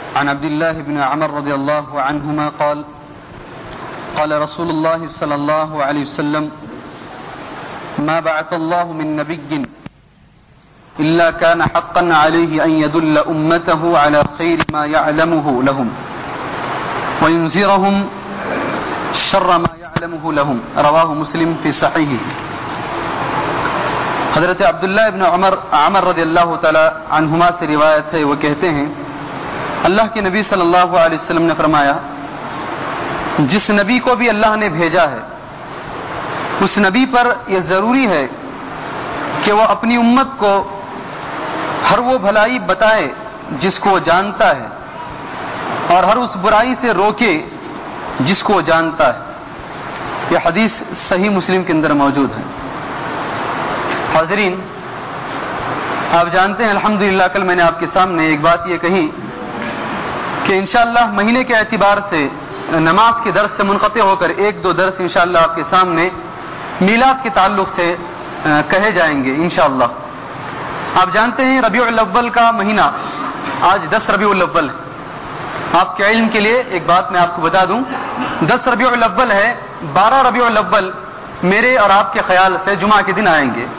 عن عبد الله بن عمر رضي الله عنهما قال قال رسول الله صلى الله عليه وسلم ما بعث الله من نبي إلا كان حقا عليه أن يدل أمته على خير ما يعلمه لهم وينذرهم شر ما يعلمه لهم رواه مسلم في صحيحه. حضرت عبداللہ ابن عمر رضی اللہ تعالی عنہما سے روایت ہے، وہ کہتے ہیں اللہ کے نبی صلی اللہ علیہ وسلم نے فرمایا جس نبی کو بھی اللہ نے بھیجا ہے اس نبی پر یہ ضروری ہے کہ وہ اپنی امت کو ہر وہ بھلائی بتائے جس کو وہ جانتا ہے اور ہر اس برائی سے روکے جس کو وہ جانتا ہے. یہ حدیث صحیح مسلم کے اندر موجود ہے. حاضرین، آپ جانتے ہیں الحمدللہ کل میں نے آپ کے سامنے ایک بات یہ کہی کہ انشاءاللہ مہینے کے اعتبار سے نماز کے درس سے منقطع ہو کر ایک دو درس انشاءاللہ آپ کے سامنے میلاد کے تعلق سے کہے جائیں گے انشاءاللہ. آپ جانتے ہیں ربیع الاول کا مہینہ آج 10 ربیع الاول ہے. آپ کے علم کے لیے ایک بات میں آپ کو بتا دوں، 10 ربیع الاول ہے. 12 ربیع الاول میرے اور آپ کے خیال سے جمعہ کے دن آئیں گے.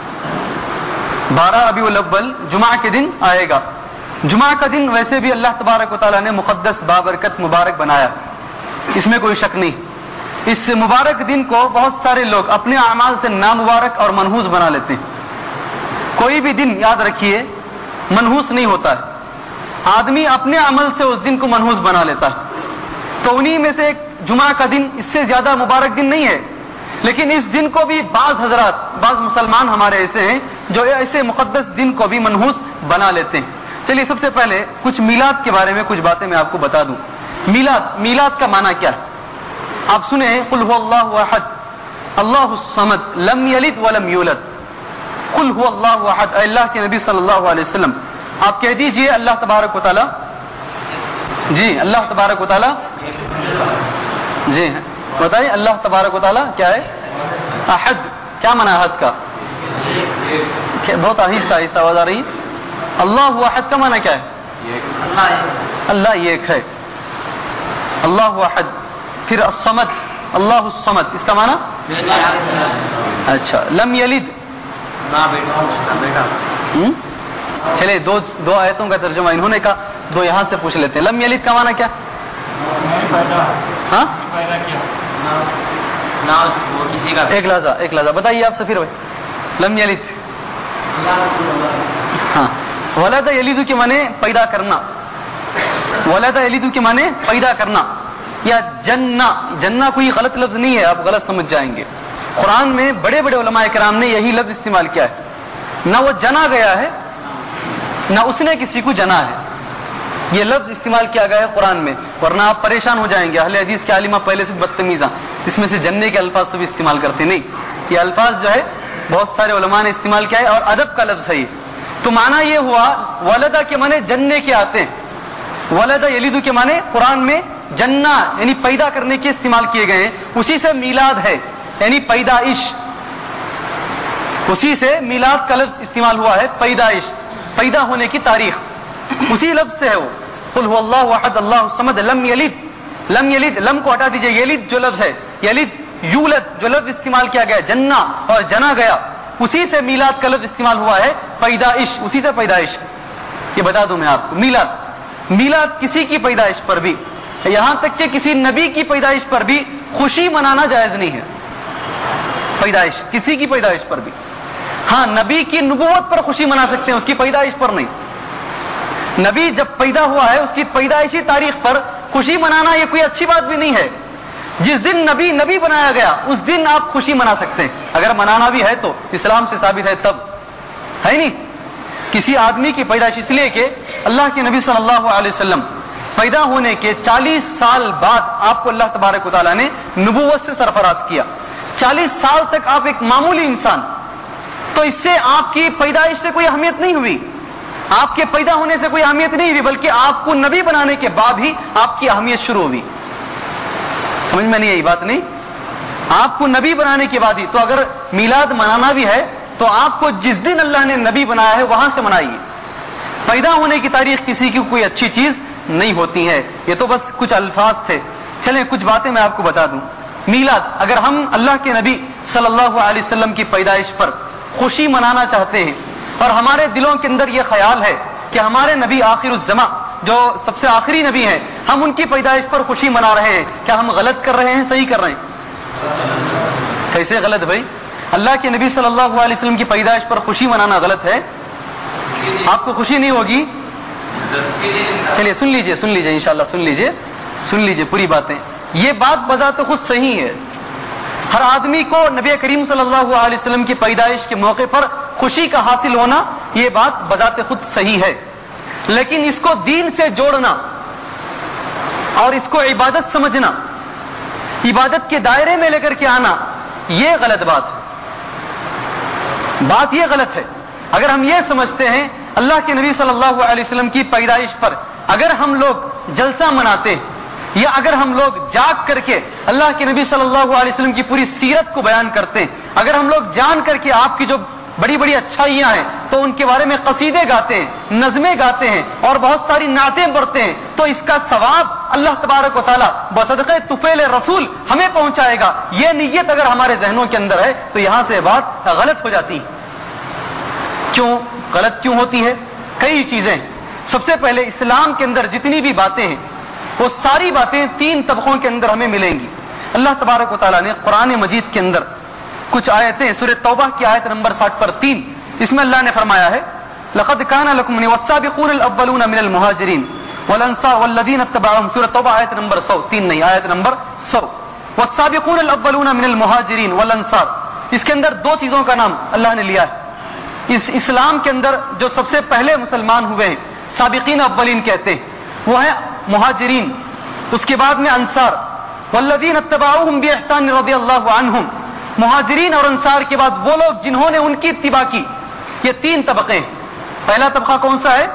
12 ربیع الاول جمعہ کے دن آئے گا. جمعہ کا دن ویسے بھی اللہ تبارک و تعالیٰ نے مقدس بابرکت مبارک بنایا، اس میں کوئی شک نہیں. اس مبارک دن کو بہت سارے لوگ اپنے اعمال سے نامبارک اور منحوس بنا لیتے ہیں. کوئی بھی دن یاد رکھیے منحوس نہیں ہوتا ہے، آدمی اپنے عمل سے اس دن کو منحوس بنا لیتا ہے. تو انہی میں سے ایک جمعہ کا دن اس سے زیادہ مبارک دن نہیں ہے، لیکن اس دن کو بھی بعض حضرات، بعض مسلمان ہمارے ایسے ہیں جو ایسے مقدس دن کو بھی منحوس بنا لیتے ہیں. چلیے سب سے پہلے کچھ میلاد کے بارے میں کچھ باتیں میں آپ کو بتا دوں. میلاد کا معنی کیا ہے؟ آپ سنیں قل هو اللہ احد اللہ الصمد لم یلد ولم یولد. قل هو اللہ احد، اے اللہ کے نبی صلی اللہ علیہ وسلم آپ کہہ دیجئے اللہ تبارک و تعالی، جی اللہ تبارک و تعالی، جی بتائیے اللہ تبارک و تعالی کیا ہے؟ احد. کیا معنی احد کا؟ بہت آہستہ آہستہ آواز آ رہی ہے. اللہ احد کا معنی کیا ہے؟ اللہ ایک ہے، اللہ احد. پھر الصمد، اللہ الصمد اس کا معنی؟ اچھا. لم یلد، چلے دو آیتوں کا ترجمہ انہوں نے کہا، دو یہاں سے پوچھ لیتے ہیں. لم یلد کا معنی کیا؟ ہاں ایک لحظہ بتائیے آپ سفیر بھائی. لم یلد، ہاں ولد یلد کے معنی پیدا کرنا، ولد یلد کے معنی پیدا کرنا. یا جنہ کوئی غلط لفظ نہیں ہے، آپ غلط سمجھ جائیں گے. قرآن میں بڑے بڑے علماء کرام نے یہی لفظ استعمال کیا ہے. نہ وہ جنا گیا ہے نہ اس نے کسی کو جنا ہے، یہ لفظ استعمال کیا گیا ہے قرآن میں. ورنہ آپ پریشان ہو جائیں گے، اہل حدیث کے عالمہ پہلے سے بدتمیزاں اس میں سے جننے کے الفاظ سے بھی استعمال کرتے نہیں. یہ الفاظ جو ہے بہت سارے علماء نے استعمال کیا ہے اور ادب کا لفظ ہے یہ. تو معنی یہ ہوا ولدہ کے معنی جننے کے آتے ہیں، ولدہ یلد کے معنی قرآن میں جنہ یعنی پیدا کرنے کے استعمال کیے گئے ہیں. اسی سے میلاد ہے یعنی پیدائش، اسی سے میلاد کا لفظ استعمال ہوا ہے. پیدائش، پیدا ہونے کی تاریخ اسی لفظ سے ہے. وہ قل هو اللہ احد اللہ الصمد لم یلد. لم یلد، لم کو ہٹا دیجئے، یلد جو لفظ ہے، یلد یولد جو لفظ استعمال کیا گیا جنہ اور جنا گیا، اسی سے میلاد کا لفظ استعمال ہوا ہے پیدائش، اسی سے پیدائش. یہ بتا دوں میں آپ کو. میلاد کسی کی پیدائش پر بھی، یہاں تک کہ کسی نبی کی پیدائش پر بھی خوشی منانا جائز نہیں ہے. پیدائش کسی کی پیدائش پر بھی، ہاں نبی کی نبوت پر خوشی منا سکتے ہیں، اس کی پیدائش پر نہیں. نبی جب پیدا ہوا ہے اس کی پیدائشی تاریخ پر خوشی منانا یہ کوئی اچھی بات بھی نہیں ہے. جس دن نبی بنایا گیا اس دن آپ خوشی منا سکتے ہیں، اگر منانا بھی ہے تو اسلام سے ثابت ہے تب، ہے نہیں. کسی آدمی کی پیدائش اس لیے کہ اللہ کے نبی صلی اللہ علیہ وسلم پیدا ہونے کے 40 سال بعد آپ کو اللہ تبارک و تعالیٰ نے نبوت سے سرفراز کیا. 40 سال تک آپ ایک معمولی انسان، تو اس سے آپ کی پیدائش سے کوئی اہمیت نہیں ہوئی، آپ کے پیدا ہونے سے کوئی اہمیت نہیں ہوئی، بلکہ آپ کو نبی بنانے کے بعد ہی آپ کی اہمیت شروع ہوئی. سمجھ میں نہیں آئی بات؟ نہیں، آپ کو نبی بنانے کے بعد ہی. تو اگر میلاد منانا بھی ہے تو آپ کو جس دن اللہ نے نبی بنایا ہے وہاں سے منائیے. پیدا ہونے کی تاریخ کسی کی کوئی اچھی چیز نہیں ہوتی ہیں. یہ تو بس کچھ الفاظ تھے. چلیں کچھ باتیں میں آپ کو بتا دوں. میلاد، اگر ہم اللہ کے نبی صلی اللہ علیہ وسلم کی پیدائش پر خوشی منانا چاہتے ہیں اور ہمارے دلوں کے اندر یہ خیال ہے کہ ہمارے نبی آخر الزماں جو سب سے آخری نبی ہیں، ہم ان کی پیدائش پر خوشی منا رہے ہیں، کیا ہم غلط کر رہے ہیں صحیح کر رہے ہیں؟ کیسے غلط بھائی؟ اللہ کے نبی صلی اللہ علیہ وسلم کی پیدائش پر خوشی منانا غلط ہے؟ آپ کو خوشی نہیں ہوگی؟ چلیے سن لیجئے انشاءاللہ سن لیجئے پوری باتیں. یہ بات بذات خود صحیح ہے. ہر آدمی کو نبی کریم صلی اللہ علیہ وسلم کی پیدائش کے موقع پر خوشی کا حاصل ہونا، یہ بات بذات خود صحیح ہے. لیکن اس کو دین سے جوڑنا اور اس کو عبادت سمجھنا، عبادت کے دائرے میں لے کر کے آنا، یہ غلط بات ہے. بات یہ غلط ہے. اگر ہم یہ سمجھتے ہیں اللہ کے نبی صلی اللہ علیہ وسلم کی پیدائش پر اگر ہم لوگ جلسہ مناتے یا اگر ہم لوگ جاگ کر کے اللہ کے نبی صلی اللہ علیہ وسلم کی پوری سیرت کو بیان کرتے ہیں، اگر ہم لوگ جان کر کے آپ کی جو بڑی بڑی اچھائیاں ہیں تو ان کے بارے میں قصیدے گاتے ہیں، نظمیں گاتے ہیں اور بہت ساری نعتیں پڑھتے ہیں، تو اس کا ثواب اللہ تبارک و تعالیٰ بصدقہ طفیل رسول ہمیں پہنچائے گا. یہ نیت اگر ہمارے ذہنوں کے اندر ہے تو یہاں سے بات غلط ہو جاتی ہے. کیوں غلط کیوں ہوتی ہے؟ کئی چیزیں. سب سے پہلے اسلام کے اندر جتنی بھی باتیں ہیں وہ ساری باتیں تین طبقوں کے اندر ہمیں ملیں گی. اللہ تبارک و تعالیٰ نے قرآن مجید کے اندر کچھ آیتیں، سورہ توبہ کی آیت نمبر 60 پر 3، اس میں اللہ نے فرمایا ہے لقد كان لكم والسابقون الاولون من المهاجرين والانصار والذين اتبعوهم، سورہ توبہ آیت نمبر 100، 3 نہیں آیت نمبر 100. والسابقون الاولون من المهاجرين والانصار، اس کے اندر دو چیزوں کا نام اللہ نے لیا ہے. اس اسلام کے اندر جو سب سے پہلے مسلمان ہوئے ہیں سابقین اولین کہتے ہیں، وہ ہیں مہاجرین، اس کے بعد میں انصار. والذین اتبعوهم باحسان رضی اللہ عنہم، مہاجرین اور انصار کے بعد وہ لوگ جنہوں نے ان کی اتباع کی. یہ تین طبقے ہیں. پہلا طبقہ کون سا ہے؟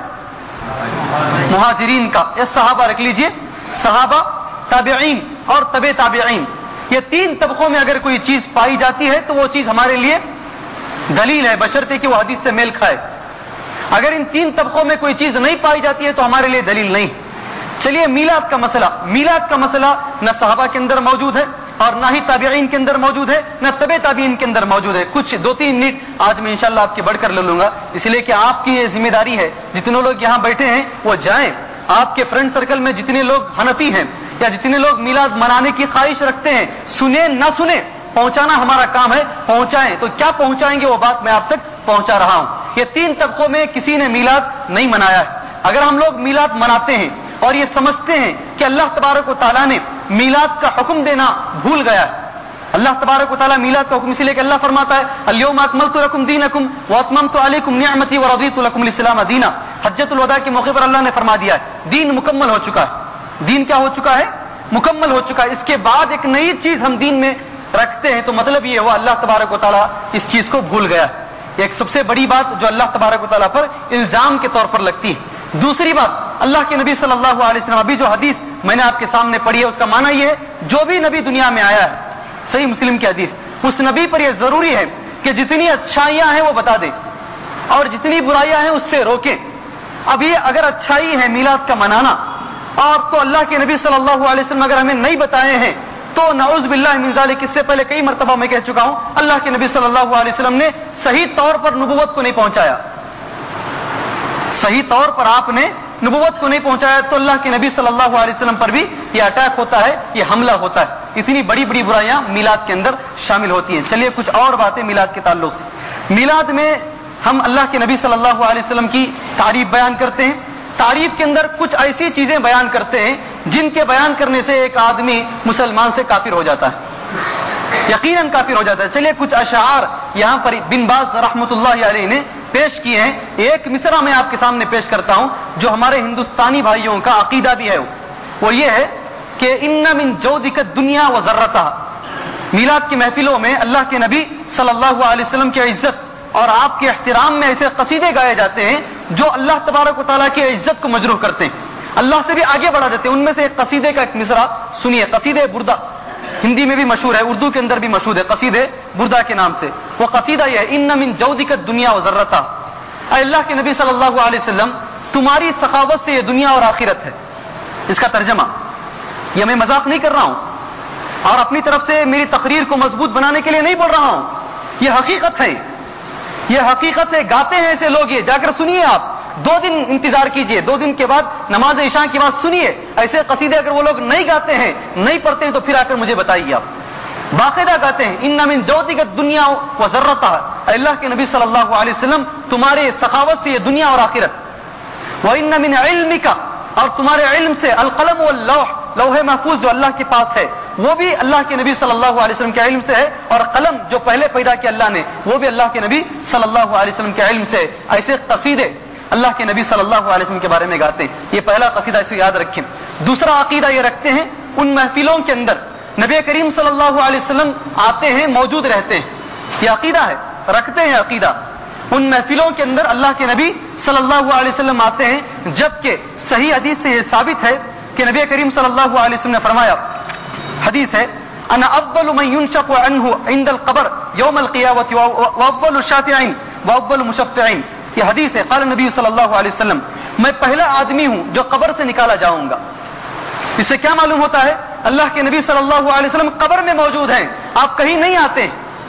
مہاجرین کا. یہ صحابہ رکھ لیجئے، صحابہ، تابعین اور تبع تابعین. یہ تین طبقوں میں اگر کوئی چیز پائی جاتی ہے تو وہ چیز ہمارے لیے دلیل ہے، بشرطے کہ وہ حدیث سے میل کھائے. اگر ان تین طبقوں میں کوئی چیز نہیں پائی جاتی ہے تو ہمارے لیے دلیل نہیں. چلیے میلاد کا مسئلہ نہ صحابہ کے اندر موجود ہے اور نہ ہی تابعین کے اندر موجود ہے، نہ تبع تابعین کے اندر موجود ہے. کچھ 2-3 منٹ آج میں انشاءاللہ آپ کے بڑھ کر لے لوں گا، اس لیے کہ آپ کی یہ ذمہ داری ہے. جتنے لوگ یہاں بیٹھے ہیں وہ جائیں، آپ کے فرینڈ سرکل میں جتنے لوگ حنفی ہیں یا جتنے لوگ میلاد منانے کی خواہش رکھتے ہیں، سنیں نہ سنیں، پہنچانا ہمارا کام ہے، پہنچائیں. تو کیا پہنچائیں گے وہ بات میں آپ تک پہنچا رہا ہوں. یہ تین طبقوں میں کسی نے میلاد نہیں منایا ہے. اگر ہم لوگ میلاد مناتے ہیں اور یہ سمجھتے ہیں کہ اللہ تبارک و تعالیٰ نے میلاد کا حکم دینا بھول گیا ہے. اللہ تبارک و تعالیٰ میلاد کا حکم اسی لیے کہ اللہ فرماتا ہے الیوم اکملت لکم دینکم واتممت علیکم نعمتی ورضیت لکم الاسلام دینا. حجۃ الوداع کے موقع پر اللہ نے فرما دیا ہے دین مکمل ہو چکا ہے. دین کیا ہو چکا ہے؟ مکمل ہو چکا ہے. اس کے بعد ایک نئی چیز ہم دین میں رکھتے ہیں تو مطلب یہ ہوا اللہ تبارک و تعالیٰ اس چیز کو بھول گیا. ایک سب سے بڑی بات جو اللہ تبارک و تعالیٰ پر الزام کے طور پر لگتی ہے. دوسری بات، اللہ کے نبی صلی اللہ علیہ وسلم، ابھی جو حدیث میں نے آپ کے سامنے پڑھی ہے اس کا معنی یہ ہے جو بھی نبی دنیا میں آیا ہے، صحیح مسلم کی حدیث، اس نبی پر یہ ضروری ہے کہ جتنی اچھائیاں ہیں وہ بتا دیں اور جتنی برائیاں ہیں اس سے روکیں. اب یہ اگر اچھائی ہے میلاد کا منانا اور تو اللہ کے نبی صلی اللہ علیہ وسلم اگر ہمیں نہیں بتائے ہیں تو نعوذ باللہ من ذالک، اس سے پہلے کئی مرتبہ میں کہہ چکا ہوں اللہ کے نبی صلی اللہ علیہ وسلم نے صحیح طور پر نبوت کو نہیں پہنچایا. صحیح طور پر آپ نے نبوت کو نہیں پہنچایا تو اللہ کے نبی صلی اللہ علیہ وسلم پر بھی یہ اٹیک ہوتا ہے، یہ حملہ ہوتا ہے. اتنی بڑی بڑی برائیاں میلاد کے اندر شامل ہوتی ہیں. چلیے کچھ اور باتیں میلاد کے تعلق سے. میلاد میں ہم اللہ کے نبی صلی اللہ علیہ وسلم کی تعریف بیان کرتے ہیں. تعریف کے اندر کچھ ایسی چیزیں بیان کرتے ہیں جن کے بیان کرنے سے ایک آدمی مسلمان سے کافر ہو جاتا ہے، یقیناً کافر ہو جاتا ہے. چلیے کچھ اشعار یہاں پر بن باز رحمۃ اللہ علیہ نے پیش کیے ہیں. ایک مصرع میں آپ کے سامنے پیش کرتا ہوں جو ہمارے ہندوستانی بھائیوں کا عقیدہ بھی ہے. وہ یہ ہے کہ ان من جودک الدنیا وذرتها. میلاد کی محفلوں میں اللہ کے نبی صلی اللہ علیہ وسلم کی عزت اور آپ کے احترام میں ایسے قصیدے گائے جاتے ہیں جو اللہ تبارک و تعالیٰ کی عزت کو مجروح کرتے ہیں، اللہ سے بھی آگے بڑھا دیتے ہیں. ان میں سے ایک قصیدے کا ایک مصرع سنیے، قصیدہ بردہ، ہندی میں بھی مشہور ہے، اردو کے اندر بھی مشہور ہے، قصیدہ بردہ کے نام سے. وہ قصیدہ یہ ہے ان من جودک الدنیا وذرتها. اے اللہ کے نبی صلی اللہ علیہ وسلم، تمہاری سخاوت سے یہ دنیا اور آخرت ہے. اس کا ترجمہ، یہ میں مذاق نہیں کر رہا ہوں اور اپنی طرف سے میری تقریر کو مضبوط بنانے کے لیے نہیں بول رہا ہوں، یہ حقیقت ہے، یہ حقیقت ہے. گاتے ہیں ایسے لوگ، یہ جا کر سنیے آپ، 2 دن انتظار کیجئے، 2 دن کے بعد نماز عشاء کے بعد سنیے ایسے قصیدے. اگر وہ لوگ نہیں گاتے ہیں، نہیں پڑھتے ہیں، تو پھر آ کر مجھے بتائیے. آپ باقاعدہ گاتے ہیں ان من جودک الدنیا وذرتها، اللہ کے نبی صلی اللہ علیہ وسلم تمہارے سخاوت سے یہ دنیا اور آخرت. وان من علمک، اور تمہارے علم سے القلم واللوح، لوح محفوظ جو اللہ کے پاس ہے وہ بھی اللہ کے نبی صلی اللہ علیہ وسلم کے علم سے ہے، اور قلم جو پہلے پیدا کیا اللہ نے وہ بھی اللہ کے نبی صلی اللہ علیہ وسلم کے علم سے. ایسے قصیدے اللہ کے نبی صلی اللہ علیہ وسلم کے بارے میں گاتے ہیں. یہ پہلا قصیدہ، اسے یاد رکھیں. دوسرا عقیدہ یہ رکھتے ہیں ان محفلوں کے اندر نبی کریم صلی اللہ علیہ وسلم آتے ہیں، موجود رہتے ہیں. یہ عقیدہ ہے، رکھتے ہیں عقیدہ. ان محفلوں کے اندر اللہ کے نبی صلی اللہ علیہ وسلم آتے ہیں، جبکہ صحیح حدیث سے یہ ثابت ہے کہ نبی کریم صلی اللہ علیہ وسلم نے فرمایا، حدیث ہے، انا اول من ينشق عنه عند القبر يوم القيامه واول الشافعين واول المشفعين. یہ حدیث ہے، قال نبی صلی اللہ علیہ وسلم، میں پہلا آدمی ہوں جو قبر سے نکالا جاؤں گا. اس سے کیا معلوم ہوتا ہے؟ اللہ کے نبی صلی اللہ علیہ وسلم قبر میں موجود ہیں، آپ کہیں نہیں آتے.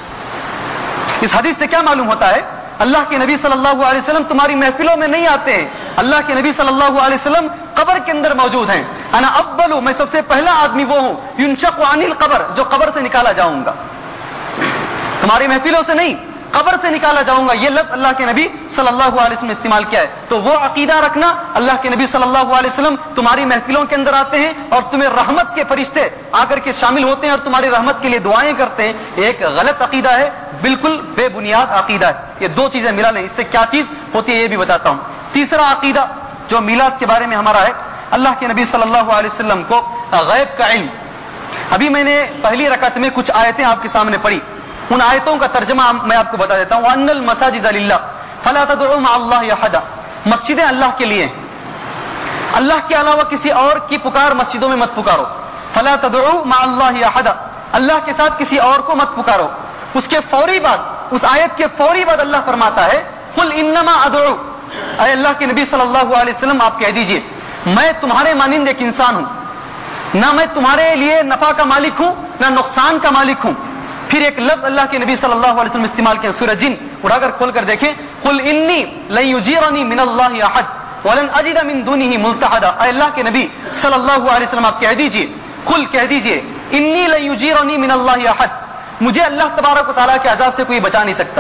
اس حدیث سے کیا معلوم ہوتا ہے؟ اللہ کے نبی صلی اللہ علیہ وسلم تمہاری محفلوں میں نہیں آتے ہیں، اللہ کے نبی صلی اللہ علیہ وسلم قبر کے اندر موجود ہیں. انا اول، میں سب سے پہلا آدمی وہ ہوں، ينشق عن القبر، جو قبر سے نکالا جاؤں گا. تمہاری محفلوں سے نہیں، قبر سے نکالا جاؤں گا. یہ لفظ اللہ کے نبی صلی اللہ علیہ وسلم نے استعمال کیا ہے. تو وہ عقیدہ رکھنا، اللہ کے نبی صلی اللہ علیہ وسلم تمہاری محفلوں کے اندر آتے ہیں اور تمہیں رحمت کے فرشتے آ کر کے شامل ہوتے ہیں اور تمہاری رحمت کے لیے دعائیں کرتے ہیں. ایک غلط عقیدہ ہے، بالکل بے بنیاد عقیدہ ہے. یہ 2 چیزیں ملا لیں، اس سے کیا چیز ہوتی ہے یہ بھی بتاتا ہوں. تیسرا عقیدہ جو میلاد کے بارے میں ہمارا ہے، اللہ کے نبی صلی اللہ علیہ وسلم کو غیب کا علم. ابھی میں نے پہلی رکعت میں کچھ آیتیں آپ کے سامنے پڑھی، ان آیتوں کا ترجمہ میں آپ کو بتا دیتا ہوں. وَأَنَّ الْمَسَاجِدَ لِلَّهِ فَلَا تَدْعُوا مَعَ اللَّهِ أَحَدًا، مسجدیں اللہ کے لیے، اللہ کے علاوہ کسی اور کی پکار مسجدوں میں مت پکارو. فَلَا تَدْعُوا مَعَ اللَّهِ أَحَدًا، اللہ کے ساتھ کسی اور کو مت پکارو. اس کے فوری بعد، اس آیت کے فوری بعد اللہ فرماتا ہے قُلْ إِنَّمَا أَدْعُو، اے اللہ کے نبی صلی اللہ علیہ وسلم آپ کہہ دیجئے میں تمہارے مانند ایک انسان ہوں، نہ میں تمہارے لیے نفع کا مالک ہوں نہ نقصان کا مالک ہوں. پھر ایک لفظ اللہ کے نبی صلی اللہ علیہ وسلم استعمال کیا، سورہ جن اٹھا کر کھول کر دیکھیں، قل انی لن یجیرنی من اللہ احد ولن اجد من دونه ملتحدا. اے اللہ کے نبی صلی اللہ علیہ وسلم آپ کہہ دیجئے، قل کہہ دیجئے، انی لن یجیرنی من اللہ احد، مجھے اللہ تبارک و تعالیٰ کے عذاب سے کوئی بچا نہیں سکتا.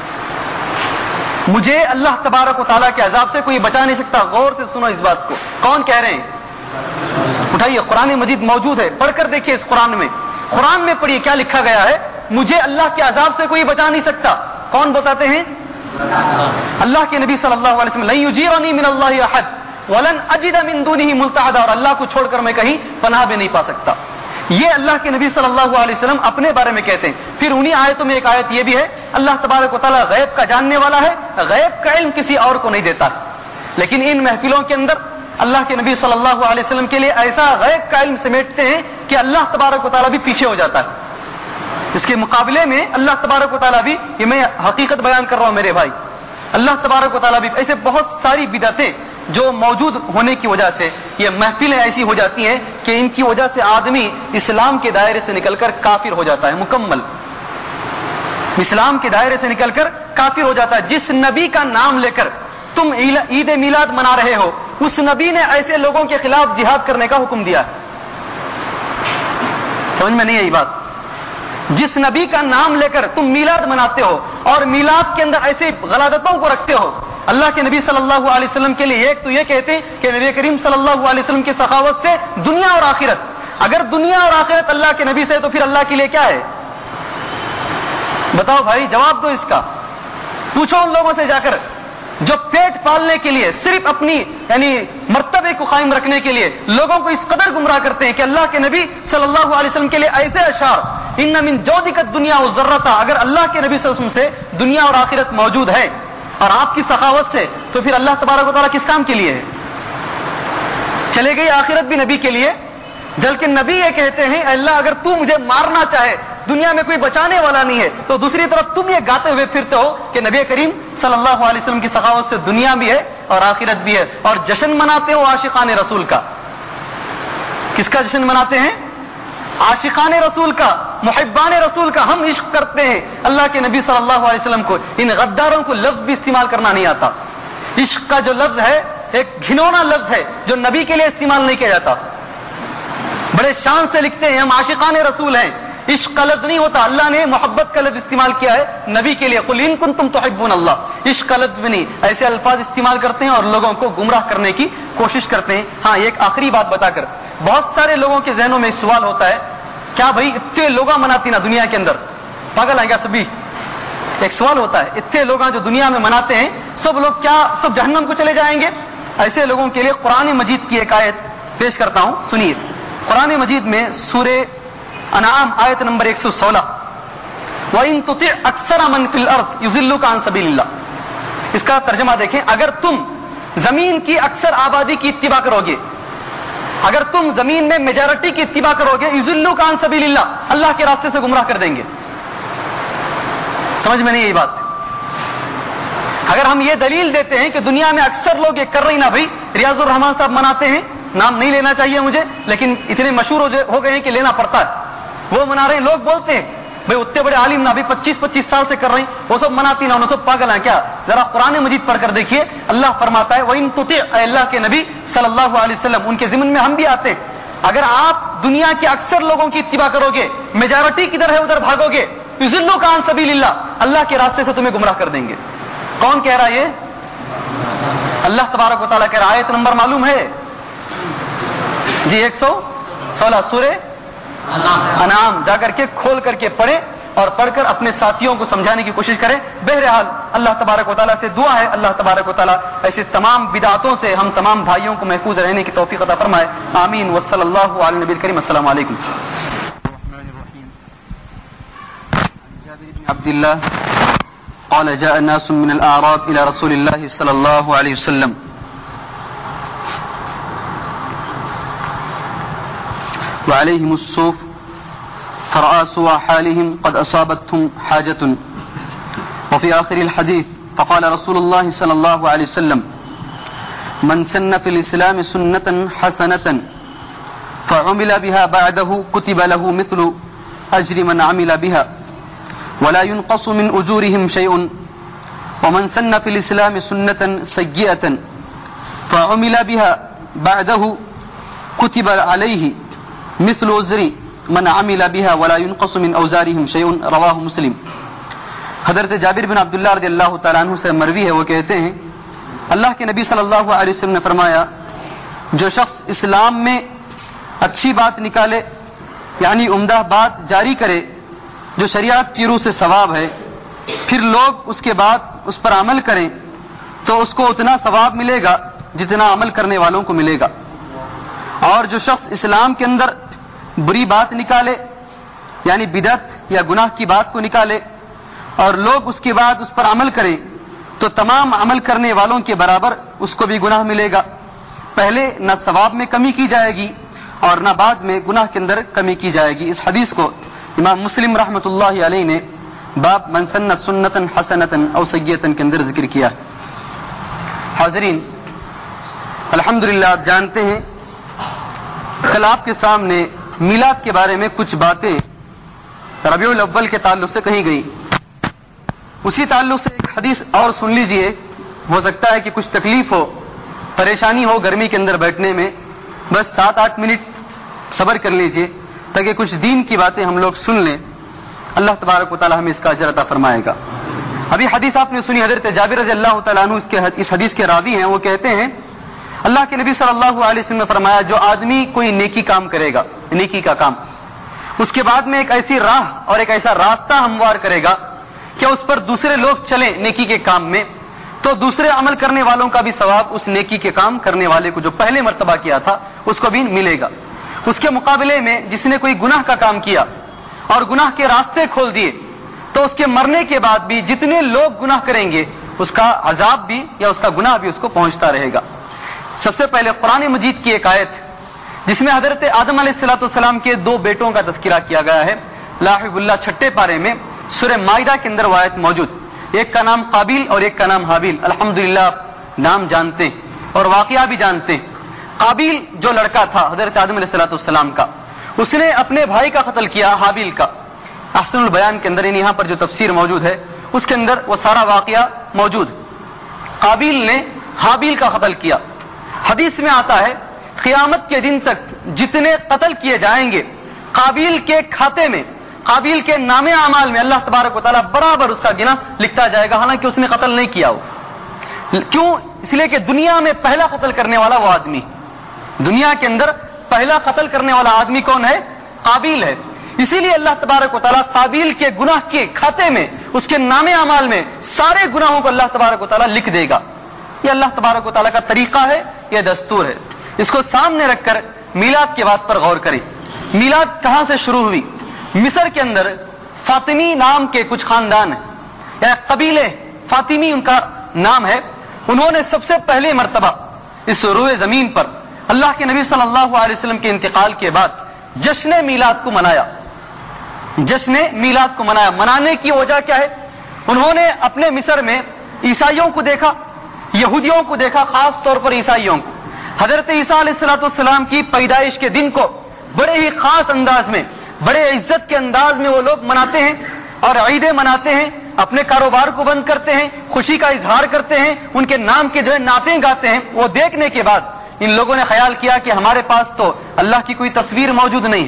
مجھے اللہ تبارک و تعالیٰ کے عذاب سے کوئی بچا نہیں سکتا. غور سے سنو اس بات کو، کون کہہ رہے ہیں؟ اٹھائیے، قرآن مجید موجود ہے، پڑھ کر دیکھیے. اس قرآن میں پڑھیے کیا لکھا گیا ہے. مجھے اللہ کے عذاب سے کوئی بچا نہیں سکتا. کون بتاتے ہیں؟ اللہ کے نبی صلی اللہ علیہ وسلم. لن یجیرنی من اللہ احد ولن اجد من دونه ملتحدا، اور اللہ کو چھوڑ کر میں کہیں پناہ بھی نہیں پا سکتا. یہ اللہ کے نبی صلی اللہ علیہ وسلم اپنے بارے میں کہتے ہیں. پھر انہی آیتوں میں ایک آیت یہ بھی ہے، اللہ تبارک و تعالیٰ غیب کا جاننے والا ہے، غیب کا علم کسی اور کو نہیں دیتا. لیکن ان محفلوں کے اندر اللہ کے نبی صلی اللہ علیہ وسلم کے لیے ایسا غیب کا علم سمیٹتے ہیں کہ اللہ تبارک و تعالیٰ بھی پیچھے ہو جاتا ہے. اس کے مقابلے میں اللہ تبارک و تعالیٰ بھی، یہ میں حقیقت بیان کر رہا ہوں میرے بھائی، اللہ تبارک و تعالیٰ بھی ایسے بہت ساری بدعتیں جو موجود ہونے کی وجہ سے یہ محفلیں ایسی ہو جاتی ہیں کہ ان کی وجہ سے آدمی اسلام کے دائرے سے نکل کر کافر ہو جاتا ہے. مکمل اسلام کے دائرے سے نکل کر کافر ہو جاتا ہے. جس نبی کا نام لے کر تم عید میلاد منا رہے ہو، اس نبی نے ایسے لوگوں کے خلاف جہاد کرنے کا حکم دیا ہے. سمجھ میں نہیں آئی بات؟ جس نبی کا نام لے کر تم میلاد مناتے ہو اور میلاد کے اندر ایسے غلاظتوں کو رکھتے ہو، اللہ کے نبی صلی اللہ علیہ وسلم کے لیے ایک تو یہ کہتے ہیں کہ نبی کریم صلی اللہ علیہ وسلم کی سخاوت سے دنیا اور آخرت. اگر دنیا اور آخرت اللہ کے نبی سے تو پھر اللہ کے لیے کیا ہے؟ بتاؤ بھائی، جواب دو اس کا. پوچھو ان لوگوں سے جا کر جو پیٹ پالنے کے لیے، صرف اپنی یعنی مرتبے کو قائم رکھنے کے لیے لوگوں کو اس قدر گمراہ کرتے ہیں کہ اللہ کے نبی صلی اللہ علیہ وسلم کے لیے ایسے اشعار، ان من جودک الدنیا وذرتها، اگر اللہ کے نبی صلی اللہ علیہ وسلم سے دنیا اور آخرت موجود ہے اور آپ کی سخاوت سے، تو پھر اللہ تبارک و تعالیٰ کس کام کے لیے ہے؟ چلے گئی آخرت بھی نبی کے لیے. بلکہ نبی یہ کہتے ہیں اے اللہ اگر تو مجھے مارنا چاہے، دنیا میں کوئی بچانے والا نہیں ہے، تو دوسری طرف تم یہ گاتے ہوئے پھرتے ہو کہ نبی کریم صلی اللہ علیہ وسلم کی سخاوت سے دنیا بھی ہے اور آخرت بھی ہے، اور جشن مناتے ہو عاشقان رسول کا. کس کا جشن مناتے ہیں؟ عاشقان رسول کا، محبان رسول کا. ہم عشق کرتے ہیں اللہ کے نبی صلی اللہ علیہ وسلم کو. ان غداروں کو لفظ بھی استعمال کرنا نہیں آتا. عشق کا جو لفظ ہے ایک گھنونا لفظ ہے جو نبی کے لیے استعمال نہیں کیا جاتا. بڑے شان سے لکھتے ہیں ہم عاشقان رسول ہیں. عشق کا لفظ نہیں ہوتا. اللہ نے محبت کا لفظ استعمال کیا ہے نبی کے لیے. قل ان کنتم تحبون اللہ. عشق کا لفظ بھی نہیں. ایسے الفاظ استعمال کرتے ہیں اور لوگوں کو گمراہ کرنے کی کوشش کرتے ہیں. ہاں ایک آخری بات بتا کر، بہت سارے لوگوں کے ذہنوں میں سوال ہوتا ہے کیا بھائی اتنے لوگ مناتی نا دنیا کے اندر، پاگل ہیں کیا سبھی؟ ایک سوال ہوتا ہے اتنے لوگ جو دنیا میں مناتے ہیں سب لوگ کیا سب جہنم کو چلے جائیں گے؟ ایسے لوگوں کے لیے قرآن مجید کی ایک آیت پیش کرتا ہوں، سنیے. قرآن مجید میں سورہ انعام آیت نمبر 116، وَإِن تُطِعْ أَكْثَرَ مَن فِي الْأَرْضِ يُضِلُّوكَ عَن سَبِيلِ اللَّهِ. اس کا ترجمہ دیکھیں، اگر تم زمین کی اکثر آبادی کی اتباع کرو گے، اگر تم زمین میں میجارٹی کی اتباع کرو گے، يُضِلُّوكَ عن سَبِيلِ اللَّهِ، اللہ کے راستے سے گمراہ کر دیں گے. سمجھ میں نہیں یہی بات؟ اگر ہم یہ دلیل دیتے ہیں کہ دنیا میں اکثر لوگ یہ کر رہی نا، بھائی ریاض الرحمان صاحب مناتے ہیں، نام نہیں لینا چاہیے مجھے لیکن اتنے مشہور ہو گئے ہیں کہ لینا پڑتا ہے، وہ منا رہے ہیں. لوگ بولتے ہیں بھائی اتنے بڑے عالم نہ بھی 25 سال سے کر رہے ہیں، وہ سب مناتی نہ، انہوں سب پاگل ہیں کیا؟ ذرا قرآن مجید پڑھ کر دیکھیے. اللہ فرماتا ہے وَإِن تُطِعْ، اے اللہ کے نبی صلی اللہ علیہ وسلم، ان کے ضمن میں ہم بھی آتے ہیں، اگر آپ دنیا کے اکثر لوگوں کی اتباع کرو گے، میجارٹی کدھر ہے ادھر بھاگو گے، يُضِلُّوكَ عن سَبِيلِ اللَّهِ، اللہ کے راستے سے تمہیں گمراہ کر دیں گے. کون کہہ رہا ہے یہ؟ اللہ تبارک و تعالیٰ کہہ رہا. آیت نمبر معلوم ہے جی؟ 116 سورہ انعام. جا کر کے کھول کر کے پڑھے اور پڑھ کر اپنے ساتھیوں کو سمجھانے کی کوشش کریں. بہرحال اللہ تبارک و تعالیٰ سے دعا ہے اللہ تبارک و تعالیٰ ایسے تمام بدعتوں سے ہم تمام بھائیوں کو محفوظ رہنے کی توفیق عطا فرمائے. آمین. وصلی اللہ علی نبی الکریم. السلام علیکم. عبد الله قال جاء ناس من الأعراب إلى رسول الله صلى الله عليه وسلم وعليهم الصوف فرأى سوى حالهم قد أصابتهم حاجة. وفي آخر الحديث فقال رسول الله صلى الله عليه وسلم من سن في الإسلام سنة حسنة فعمل بها بعده كتب له مثل أجر من عمل بها ولا ينقص من أجورهم شيء ومن سن في الإسلام سنة سيئة فعمل بها بعده كتب عليه مثل أجر من عمل بها ولا ينقص من أوزارهم شيء. رواه مسلم. حضرت جابر بن عبداللہ رضی اللہ تعالیٰ عنہ سے مروی ہے، وہ کہتے ہیں اللہ کے نبی صلی اللہ علیہ وسلم نے فرمایا جو شخص اسلام میں اچھی بات نکالے یعنی عمدہ بات جاری کرے جو شریعت کی روح سے ثواب ہے، پھر لوگ اس کے بعد اس پر عمل کریں تو اس کو اتنا ثواب ملے گا جتنا عمل کرنے والوں کو ملے گا. اور جو شخص اسلام کے اندر بری بات نکالے یعنی بدعت یا گناہ کی بات کو نکالے اور لوگ اس کے بعد اس پر عمل کریں تو تمام عمل کرنے والوں کے برابر اس کو بھی گناہ ملے گا. پہلے نہ ثواب میں کمی کی جائے گی اور نہ بعد میں گناہ کے اندر کمی کی جائے گی. اس حدیث کو امام مسلم رحمۃ اللہ علیہ نے باب من سن سنتا حسنتا او سیئتا کے اندر ذکر کیا. حاضرین الحمدللہ آپ جانتے ہیں کل آپ کے سامنے میلاد کے بارے میں کچھ باتیں ربیع الاول کے تعلق سے کہی گئی. اسی تعلق سے ایک حدیث اور سن لیجئے، ہو سکتا ہے کہ کچھ تکلیف ہو، پریشانی ہو گرمی کے اندر بیٹھنے میں، بس 7-8 منٹ صبر کر لیجئے تاکہ کچھ دین کی باتیں ہم لوگ سن لیں. اللہ تبارک و تعالی ہمیں اس کا اجر عطا فرمائے گا. ابھی حدیث آپ نے سنی، حضرت جابر رضی اللہ تعالیٰ عنہ اس حدیث کے راوی ہیں، وہ کہتے ہیں اللہ کے نبی صلی اللہ علیہ وسلم نے فرمایا جو آدمی کوئی نیکی کام کرے گا، نیکی کا کام، اس کے بعد میں ایک ایسی راہ اور ایک ایسا راستہ ہموار کرے گا کہ اس پر دوسرے لوگ چلیں نیکی کے کام میں، تو دوسرے عمل کرنے والوں کا بھی ثواب اس نیکی کے کام کرنے والے کو جو پہلے مرتبہ کیا تھا اس کو بھی ملے گا. اس کے مقابلے میں جس نے کوئی گناہ کا کام کیا اور گناہ کے راستے کھول دیے تو اس کے مرنے کے بعد بھی جتنے لوگ گناہ کریں گے اس کا عذاب بھی یا اس کا گناہ بھی اس کو پہنچتا رہے گا. سب سے پہلے قرآن مجید کی ایک آیت جس میں حضرت آدم علیہ السلام کے 2 بیٹوں کا تذکرہ کیا گیا ہے، لاحب اللہ 6 پارے میں سورہ مائدہ کے اندر وہ آیت موجود. ایک کا نام قابیل اور ایک کا نام حابیل. الحمدللہ نام جانتے ہیں اور واقعہ بھی جانتے ہیں. قابیل جو لڑکا تھا حضرت آدم علیہ السلام کا، اس نے اپنے بھائی کا قتل کیا حابیل کا. احسن البیان کے اندر یہاں پر جو تفسیر موجود ہے اس کے اندر وہ سارا واقعہ موجود. قابیل نے حابیل کا قتل کیا. حدیث میں آتا ہے قیامت کے دن تک جتنے قتل کیے جائیں گے قابیل کے کھاتے میں، قابیل کے نام اعمال میں اللہ تبارک و تعالیٰ برابر اس کا گناہ لکھتا جائے گا، حالانکہ اس نے قتل نہیں کیا ہو. کیوں؟ اس لیے کہ دنیا میں پہلا قتل کرنے والا وہ آدمی، دنیا کے اندر پہلا قتل کرنے والا آدمی کون ہے؟ قابیل ہے. اسی لیے اللہ تبارک و تعالیٰ قابیل کے گناہ کے کھاتے میں، اس کے نام اعمال میں سارے گناہوں کو اللہ تبارک و تعالیٰ لکھ دے گا. یہ اللہ تبارک و تعالیٰ کا طریقہ ہے، یہ دستور ہے. اس کو سامنے رکھ کر میلاد کے بات پر غور کریں. میلاد کہاں سے شروع ہوئی؟ مصر کے اندر فاطمی نام کے کچھ خاندان ہیں، یا قبیلے فاطمی ان کا نام ہے. انہوں نے سب سے پہلے مرتبہ اس روئے زمین پر اللہ کے نبی صلی اللہ علیہ وسلم کے انتقال کے بعد جشن میلاد کو منایا. جشن میلاد کو منایا. منانے کی وجہ کیا ہے؟ انہوں نے اپنے مصر میں عیسائیوں کو دیکھا، یہودیوں کو دیکھا، خاص طور پر عیسائیوں کو. حضرت عیسیٰ علیہ السلام کی پیدائش کے دن کو بڑے ہی خاص انداز میں، بڑے عزت کے انداز میں وہ لوگ مناتے ہیں اور عیدیں مناتے ہیں، اپنے کاروبار کو بند کرتے ہیں، خوشی کا اظہار کرتے ہیں، ان کے نام کے جو ہے نعتیں گاتے ہیں. وہ دیکھنے کے بعد ان لوگوں نے خیال کیا کہ ہمارے پاس تو اللہ کی کوئی تصویر موجود نہیں،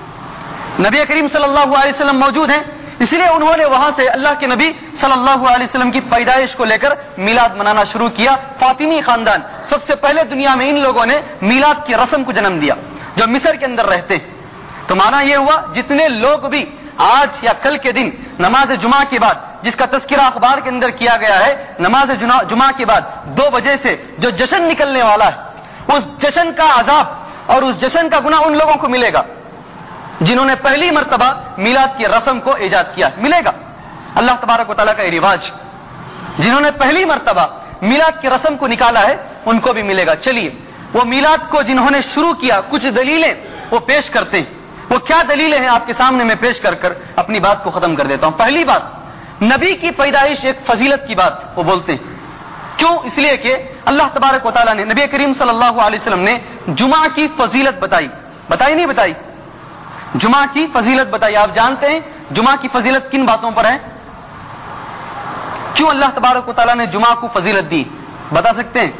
نبی کریم صلی اللہ علیہ وسلم موجود ہیں. اس لیے انہوں نے وہاں سے اللہ کے نبی صلی اللہ علیہ وسلم کی پیدائش کو لے کر میلاد منانا شروع کیا. فاطمی خاندان سب سے پہلے دنیا میں ان لوگوں نے میلاد کی رسم کو جنم دیا جو مصر کے اندر رہتے ہیں. تو مانا یہ ہوا جتنے لوگ بھی آج یا کل کے دن نماز جمعہ کے بعد، جس کا تذکرہ اخبار کے اندر کیا گیا ہے، نماز جمعہ کے بعد 2 بجے سے جو جشن نکلنے والا ہے، اس جشن کا عذاب اور اس جشن کا گناہ ان لوگوں کو ملے گا جنہوں نے پہلی مرتبہ میلاد کی رسم کو ایجاد کیا. ملے گا اللہ تبارک و تعالیٰ کا یہ رواج، جنہوں نے پہلی مرتبہ میلاد کی رسم کو نکالا ہے ان کو بھی ملے گا. چلیے وہ میلاد کو جنہوں نے شروع کیا کچھ دلیلیں وہ پیش کرتے ہیں. وہ کیا دلیلیں ہیں آپ کے سامنے میں پیش کر کر اپنی بات کو ختم کر دیتا ہوں. پہلی بات، نبی کی پیدائش ایک فضیلت کی بات وہ بولتے ہیں. کیوں؟ اس لیے کہ اللہ تبارک و تعالیٰ نے نبی کریم صلی اللہ علیہ وسلم نے جمعہ کی فضیلت بتائی نہیں بتائی؟ جمعہ کی فضیلت بتائی. آپ جانتے ہیں جمعہ کی فضیلت کن باتوں پر ہے؟ کیوں اللہ تبارک و تعالیٰ نے جمعہ کو فضیلت دی؟ بتا سکتے ہیں؟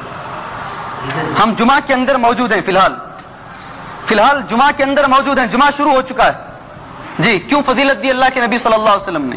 ہم جمعہ کے اندر موجود ہیں، فی الحال جمعہ کے اندر موجود ہیں، جمعہ شروع ہو چکا ہے. جی کیوں فضیلت دی اللہ کے نبی صلی اللہ علیہ وسلم نے؟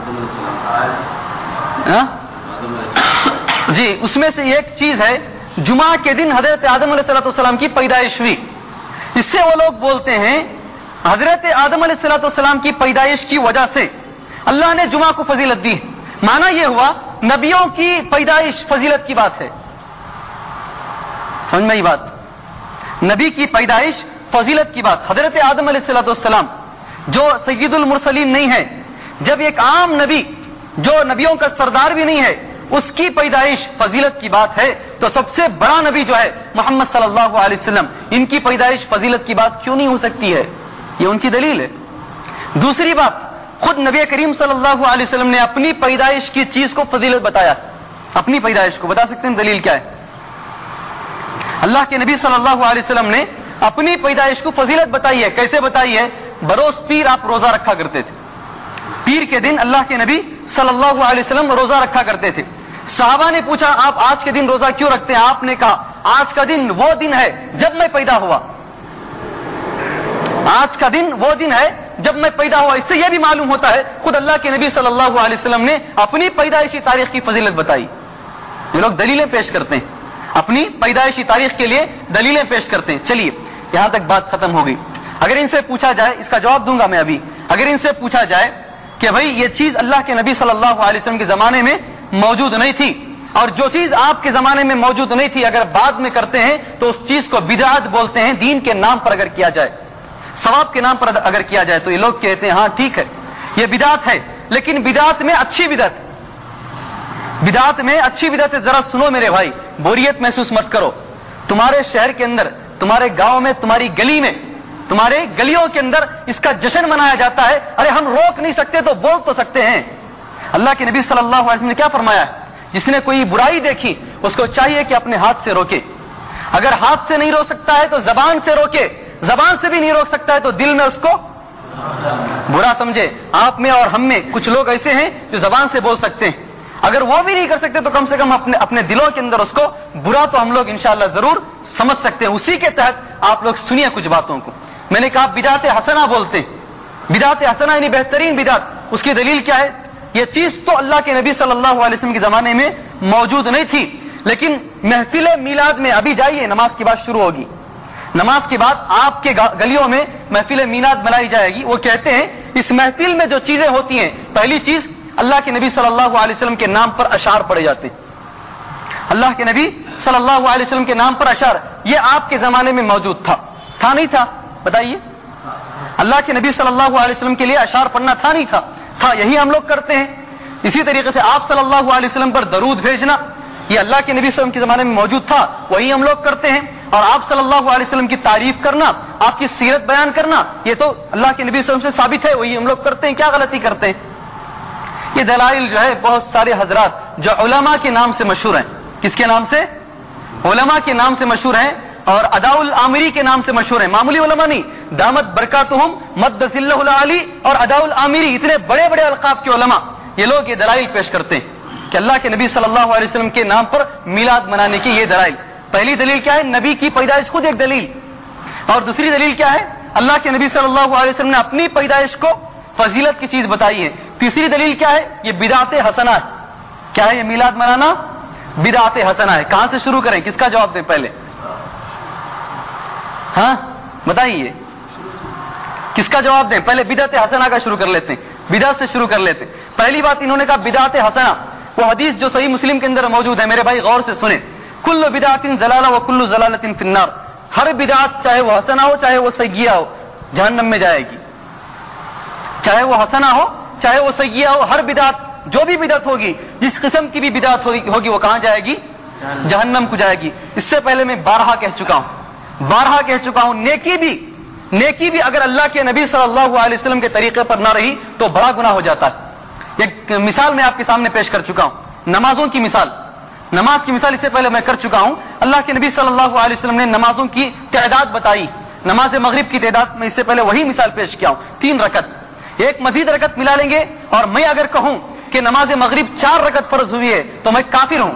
جی اس میں سے ایک چیز ہے جمعہ کے دن حضرت آدم علیہ السلام کی پیدائش ہوئی. اس سے وہ لوگ بولتے ہیں حضرت آدم علیہ السلام کی پیدائش کی وجہ سے اللہ نے جمعہ کو فضیلت دی. مانا یہ ہوا نبیوں کی پیدائش فضیلت کی بات ہے. سمجھ میں یہ بات؟ نبی کی پیدائش فضیلت کی بات. حضرت آدم علیہ السلام جو سید المرسلین نہیں ہے، جب ایک عام نبی جو نبیوں کا سردار بھی نہیں ہے اس کی پیدائش فضیلت کی بات ہے، تو سب سے بڑا نبی جو ہے محمد صلی اللہ علیہ وسلم، ان کی پیدائش فضیلت کی بات کیوں نہیں ہو سکتی ہے؟ یہ ان کی دلیل ہے. دوسری بات، خود نبی کریم صلی اللہ علیہ وسلم نے اپنی پیدائش کی چیز کو فضیلت بتایا. اپنی پیدائش کو بتا سکتے ہیں دلیل کیا ہے؟ اللہ کے نبی صلی اللہ علیہ وسلم نے اپنی پیدائش کو فضیلت بتائی ہے. کیسے بتائی ہے؟ بروز پیر آپ روزہ رکھا کرتے تھے. پیر کے دن اللہ کے نبی صلی اللہ علیہ وسلم روزہ رکھا کرتے تھے. صحابہ نے پوچھا آپ آج کے دن روزہ کیوں رکھتے ہیں؟ آپ نے کہا آج کا دن وہ دن ہے جب میں پیدا ہوا. آج کا دن وہ دن ہے جب میں پیدا ہوا. اس سے یہ بھی معلوم ہوتا ہے خود اللہ کے نبی صلی اللہ علیہ وسلم نے اپنی پیدائشی تاریخ کی فضیلت بتائی. یہ لوگ دلیلیں پیش کرتے ہیں، اپنی پیدائشی تاریخ کے لیے دلیلیں پیش کرتے ہیں. چلیے یہاں تک بات ختم ہو گئی. اگر ان سے پوچھا جائے، اس کا جواب دوں گا میں ابھی، اگر ان سے پوچھا جائے کہ بھائی یہ چیز اللہ کے نبی صلی اللہ علیہ وسلم کے زمانے میں موجود نہیں تھی اور جو چیز آپ کے زمانے میں موجود نہیں تھی اگر بعد میں کرتے ہیں تو اس چیز کو بدعت بولتے ہیں. دین کے نام پر اگر کیا جائے، ثواب کے نام پر اگر کیا جائے تو یہ لوگ کہتے ہیں ہاں ٹھیک ہے یہ بدعت ہے، لیکن بدعت میں اچھی بدعت، بدعت میں اچھی بدعت ہے. ذرا سنو میرے بھائی، بوریت محسوس مت کرو. تمہارے شہر کے اندر، تمہارے گاؤں میں، تمہاری گلی میں، تمہارے گلیوں کے اندر اس کا جشن منایا جاتا ہے. ارے ہم روک نہیں سکتے تو بول تو سکتے ہیں. اللہ کے نبی صلی اللہ علیہ وسلم نے کیا فرمایا ہے؟ جس نے کوئی برائی دیکھی اس کو چاہیے کہ اپنے ہاتھ سے روکے. اگر ہاتھ سے نہیں روک سکتا ہے تو زبان سے روکے, زبان سے بھی نہیں روک سکتا ہے تو دل میں اس کو برا سمجھے. آپ میں اور ہم میں کچھ لوگ ایسے ہیں جو زبان سے بول سکتے ہیں, اگر وہ بھی نہیں کر سکتے تو کم سے کم اپنے دلوں کے اندر اس کو برا تو ہم لوگ انشاءاللہ ضرور سمجھ سکتے ہیں. اسی کے تحت آپ لوگ سنیے کچھ باتوں کو. میں نے کہا بدعت حسنہ بولتے ہیں, بدعت حسنہ یعنی بہترین بدعت. اس کی دلیل کیا ہے؟ یہ چیز تو اللہ کے نبی صلی اللہ علیہ وسلم کے زمانے میں موجود نہیں تھی, لیکن محفل میلاد میں ابھی جائیے, نماز کی بات شروع ہوگی, نماز کے بعد آپ کے گلیوں میں محفل میلاد منائی جائے گی. وہ کہتے ہیں اس محفل میں جو چیزیں ہوتی ہیں, پہلی چیز اللہ کے نبی صلی اللہ علیہ وسلم کے نام پر اشعار پڑھے جاتے ہیں. اللہ کے نبی صلی اللہ علیہ وسلم کے نام پر اشعار, یہ آپ کے زمانے میں موجود تھا نہیں تھا؟ بتائیے. اللہ کے نبی صلی اللہ علیہ وسلم کے لیے اشعار پڑھنا تھا نہیں تھا؟ یہی ہم لوگ کرتے ہیں. اسی طریقے سے آپ صلی اللہ علیہ وسلم پر درود بھیجنا, یہ اللہ کے نبی صلی اللہ علیہ وسلم کے زمانے میں موجود تھا, وہی ہم لوگ کرتے ہیں. اور آپ صلی اللہ علیہ وسلم کی تعریف کرنا, آپ کی سیرت بیان کرنا, یہ تو اللہ کے نبی صلی اللہ علیہ وسلم سے ثابت ہے, وہی ہم لوگ کرتے ہیں. کیا غلطی کرتے ہیں؟ یہ دلائل جو ہے بہت سارے حضرات جو علماء کے نام سے مشہور ہیں, کس کے نام سے؟ علماء کے نام سے مشہور ہیں, اور ادا العامری کے نام سے مشہور ہیں. معمولی علماء نہیں, دامت برکاتہم مد ذلہ العالی اور ادا العامری, اتنے بڑے بڑے القاب کے علماء, یہ لوگ یہ دلائل پیش کرتے ہیں کہ اللہ کے نبی صلی اللہ علیہ وسلم کے نام پر میلاد منانے کی یہ دلائل. پہلی دلیل کیا ہے؟ نبی کی پیدائش خود ایک دلیل. اور دوسری دلیل کیا ہے؟ اللہ کے نبی صلی اللہ علیہ وسلم نے اپنی پیدائش کو فضیلت کی چیز بتائی ہے. تیسری دلیل کیا ہے؟ یہ بدعت حسنہ ہے. کیا ہے یہ میلاد منانا؟ بدعت حسنہ ہے. کہاں سے شروع کریں؟ کس کا جواب دیں پہلے؟ ہاں بتائیے, کس کا جواب دیں پہلے؟ بدعت حسنہ کا شروع کر لیتے ہیں, بدعت سے شروع کر لیتے ہیں. پہلی بات انہوں نے کہا بدعت حسنہ, وہ حدیث جو صحیح مسلم کے اندر موجود ہے, میرے بھائی غور سے سنیں. کل بدعت ضلالہ و کل ضلالۃ فی النار, ہر بدعت چاہے وہ حسنہ ہو چاہے وہ سیئہ ہو جہنم میں جائے گی. چاہے وہ حسنہ ہو چاہے وہ سیئہ ہو, ہر بدعت, جو بھی بدعت ہوگی, جس قسم کی بھی بدعت ہوگی, وہ کہاں جائے گی؟ جہنم کو جائے گی. اس سے پہلے میں بارہا کہہ چکا ہوں, نیکی بھی اگر اللہ کے نبی صلی اللہ علیہ وسلم کے طریقے پر نہ رہی تو بڑا گناہ ہو جاتا ہے. ایک مثال میں آپ کے سامنے پیش کر چکا ہوں, نمازوں کی مثال. نماز کی مثال اس سے پہلے میں کر چکا ہوں. اللہ کے نبی صلی اللہ علیہ وسلم نے نمازوں کی تعداد بتائی, نماز مغرب کی تعداد میں اس سے پہلے وہی مثال پیش کیا ہوں, 3 رکعت. ایک مزید رکعت ملا لیں گے, اور میں اگر کہوں کہ نماز مغرب 4 رکعت فرض ہوئی ہے تو میں کافر ہوں.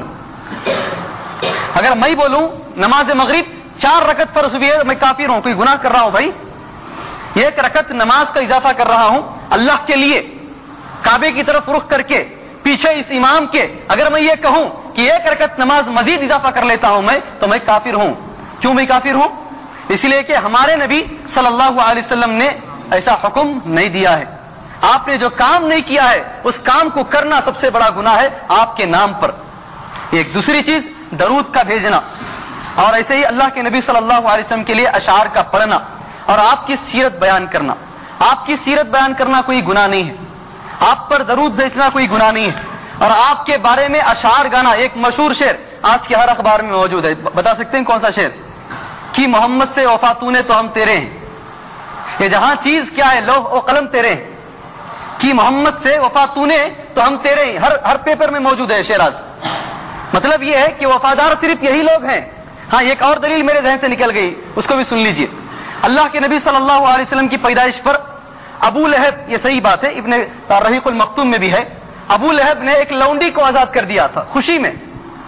اگر میں بولوں نماز مغرب 4 رکعت فرض ہوئی ہے تو میں کافر ہوں, کوئی گناہ کر رہا ہوں بھائی. 1 رکعت نماز کا اضافہ کر رہا ہوں اللہ کے لیے, کعبے کی طرف رخ کر کے پیچھے اس امام کے. اگر میں یہ کہوں کہ 1 رکعت نماز مزید اضافہ کر لیتا ہوں میں, تو میں کافر ہوں. کیوں میں کافر ہوں؟ اس لیے کہ ہمارے نبی صلی اللہ علیہ وسلم نے ایسا حکم نہیں دیا ہے. آپ نے جو کام نہیں کیا ہے اس کام کو کرنا سب سے بڑا گناہ ہے آپ کے نام پر. ایک دوسری چیز درود کا بھیجنا, اور ایسے ہی اللہ کے نبی صلی اللہ علیہ وسلم کے لیے اشعار کا پڑھنا, اور آپ کی سیرت بیان کرنا. آپ کی سیرت بیان کرنا کوئی گناہ نہیں ہے, آپ پر درود بھیجنا کوئی گناہ نہیں ہے, اور آپ کے بارے میں اشعار گانا. ایک مشہور شعر آج کے ہر اخبار میں موجود ہے, بتا سکتے ہیں کون سا شعر؟ کہ محمد سے وفا تو نے تو ہم تیرے ہیں. یہ جہاں چیز کیا ہے, لوح و قلم تیرے ہیں. کہ محمد سے وفا تو نے تو ہم تیرے ہیں, ہر پیپر میں موجود ہے شعر آج. مطلب یہ ہے کہ وفادار صرف یہی لوگ ہیں. ہاں ایک اور دلیل میرے ذہن سے نکل گئی, اس کو بھی سن لیجئے. اللہ کے نبی صلی اللہ علیہ وسلم کی پیدائش پر ابو لہب, یہ صحیح بات ہے, ابن رحیق المختوم میں بھی ہے, ابو لہب نے ایک لونڈی کو آزاد کر دیا تھا خوشی میں,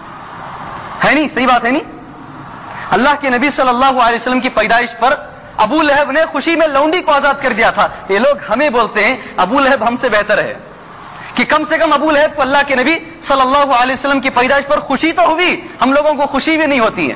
ہے نہیں؟ صحیح بات ہے نہیں؟ اللہ کے نبی صلی اللہ علیہ وسلم کی پیدائش پر ابو لہب نے خوشی میں لونڈی کو آزاد کر دیا تھا. یہ لوگ ہمیں بولتے ہیں ابو لہب ہم سے بہتر ہے, کہ کم سے کم ابو لہب کو اللہ کے نبی صلی اللہ علیہ وسلم کی پیدائش پر خوشی تو ہوئی, ہم لوگوں کو خوشی بھی نہیں ہوتی ہے.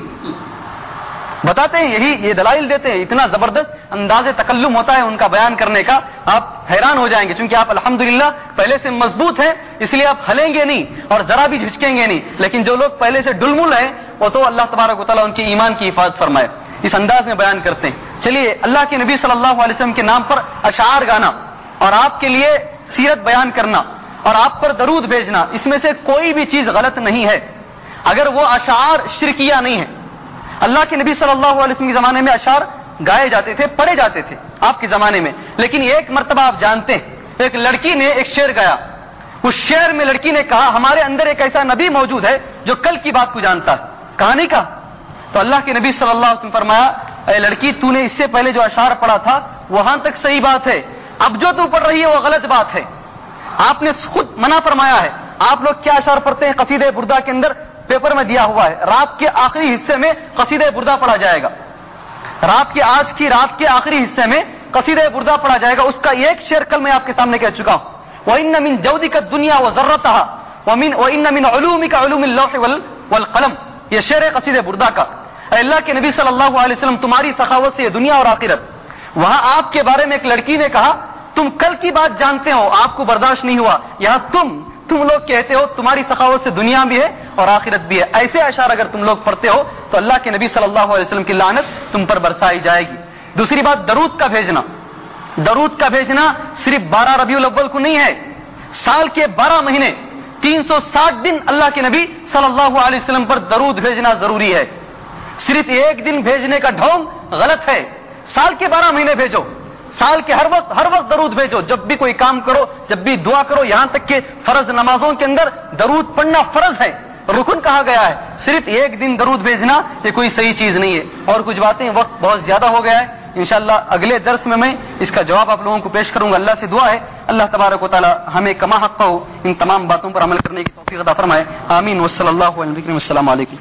بتاتے ہیں یہی, یہ دلائل دیتے ہیں. اتنا زبردست انداز تکلم ہوتا ہے ان کا بیان کرنے کا, آپ حیران ہو جائیں گے. چونکہ آپ الحمدللہ پہلے سے مضبوط ہیں, اس لیے آپ ہلیں گے نہیں اور ذرا بھی جھجکیں گے نہیں. لیکن جو لوگ پہلے سے ڈلمل ہیں وہ تو اللہ تبارک و تعالیٰ ان کے ایمان کی حفاظت فرمائے, اس انداز میں بیان کرتے ہیں. چلیے, اللہ کے نبی صلی اللہ علیہ وسلم کے نام پر اشعار گانا, اور آپ کے لیے سیرت بیان کرنا, اور آپ پر درود بھیجنا, اس میں سے کوئی بھی چیز غلط نہیں ہے اگر وہ اشعار شرکیہ نہیں ہے. اللہ کے نبی صلی اللہ علیہ وسلم کے زمانے میں اشعار گائے جاتے تھے, پڑھے جاتے تھے آپ کے زمانے میں. لیکن ایک مرتبہ آپ جانتے ہیں, ایک لڑکی نے ایک شعر گایا. اس شعر میں لڑکی نے کہا ہمارے اندر ایک ایسا نبی موجود ہے جو کل کی بات کو جانتا ہے. کہا نہیں کہا, تو اللہ کے نبی صلی اللہ علیہ وسلم فرمایا اے لڑکی تو نے اس سے پہلے جو اشعار پڑھا تھا وہاں تک صحیح بات ہے, اب جو تو پڑھ رہی ہے وہ غلط بات ہے. آپ نے خود منع فرمایا ہے. آپ لوگ کیا اشعار پڑھتے ہیں قصیدہ بردہ کے اندر پیپر میں دیا ہوا ہے رات کے آخری حصے میں قصیدہ بردہ پڑھا جائے گا, آج کی رات کے آخری حصے میں قصیدہ بردہ پڑھا جائے گا. اس کا ایک شعر کل میں آپ کے سامنے کہہ چکا ہوں, وَإِنَّ مِن جَوْدِكَ الدُّنْيَا وَذَرَّتَهَا وَإِنَّ مِنْ عُلُومِكَ عُلُومِ اللَّوْحِ وَالْقَلَمِ. یہ شعر ہے قصیدہ بردہ کا. اے اللہ کے نبی صلی اللہ علیہ وسلم تمہاری سخاوت سے یہ دنیا اور آخرت. وہاں آپ کے بارے میں ایک لڑکی نے کہا تم کل کی بات جانتے ہو, آپ کو برداشت نہیں ہوا. یہاں تم لوگ کہتے ہو تمہاری سخاوت سے دنیا بھی ہے اور آخرت بھی ہے. ایسے اشعار اگر تم لوگ پڑھتے ہو تو اللہ کے نبی صلی اللہ علیہ وسلم کی لعنت تم پر برسائی جائے گی. دوسری بات درود کا بھیجنا. درود کا بھیجنا صرف 12 ربیع الاول کو نہیں ہے, سال کے 12 مہینے 360 دن اللہ کے نبی صلی اللہ علیہ وسلم پر درود بھیجنا ضروری ہے. صرف ایک دن بھیجنے کا ڈھونگ غلط ہے. سال کے 12 مہینے بھیجو, سال کے ہر وقت درود بھیجو. جب بھی کوئی کام کرو, جب بھی دعا کرو, یہاں تک کہ فرض نمازوں کے اندر درود پڑھنا فرض ہے, رکن کہا گیا ہے. صرف ایک دن درود بھیجنا یہ کوئی صحیح چیز نہیں ہے. اور کچھ باتیں, وقت بہت زیادہ ہو گیا ہے, انشاءاللہ اگلے درس میں اس کا جواب آپ لوگوں کو پیش کروں گا. اللہ سے دعا ہے اللہ تبارک و تعالی ہمیں کما حق ہو ان تمام باتوں پر عمل کرنے کی توفیق عطا فرمائے. آمین. وصلی اللہ علیہ وسلم. السلام علیکم.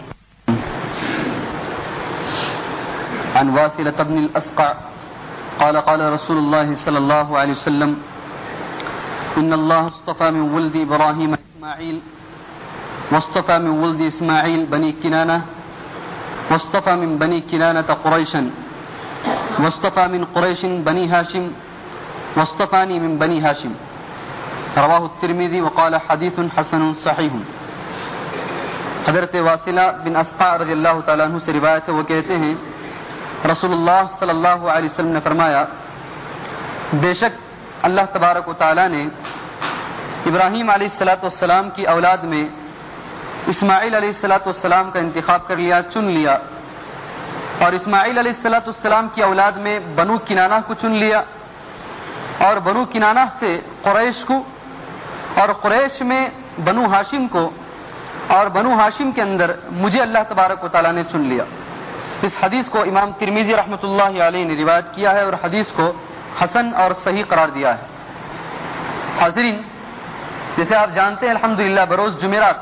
عن واثلة بن الأسقع قال قال رسول الله صلى الله عليه وسلم إن الله اصطفى من ولد إبراهيم إسماعيل واصطفى من ولد إسماعيل بني كنانة واصطفى من بني كنانة قريشا واصطفى من قريش بني هاشم واصطفاني من بني هاشم. رواه الترمذي وقال حديث حسن صحيح. حضرت واثلہ بن اسقع رضی اللہ تعالیٰ عنہ سے روایت ہے, وہ کہتے ہیں رسول اللہ صلی اللہ علیہ وسلم نے فرمایا بے شک اللہ تبارک و تعالیٰ نے ابراہیم علیہ الصلوۃ والسلام کی اولاد میں اسماعیل علیہ الصلوۃ والسلام کا انتخاب کر لیا, چن لیا, اور اسماعیل علیہ الصلوۃ والسلام کی اولاد میں بنو کنانہ کو چن لیا, اور بنو کنانہ سے قریش کو, اور قریش میں بنو ہاشم کو, اور بنو ہاشم کے اندر مجھے اللہ تبارک و تعالیٰ نے چن لیا. اس حدیث کو امام ترمذی رحمۃ اللہ علیہ نے روایت کیا ہے اور حدیث کو حسن اور صحیح قرار دیا ہے. حاضرین, جیسے آپ جانتے ہیں الحمدللہ بروز جمعرات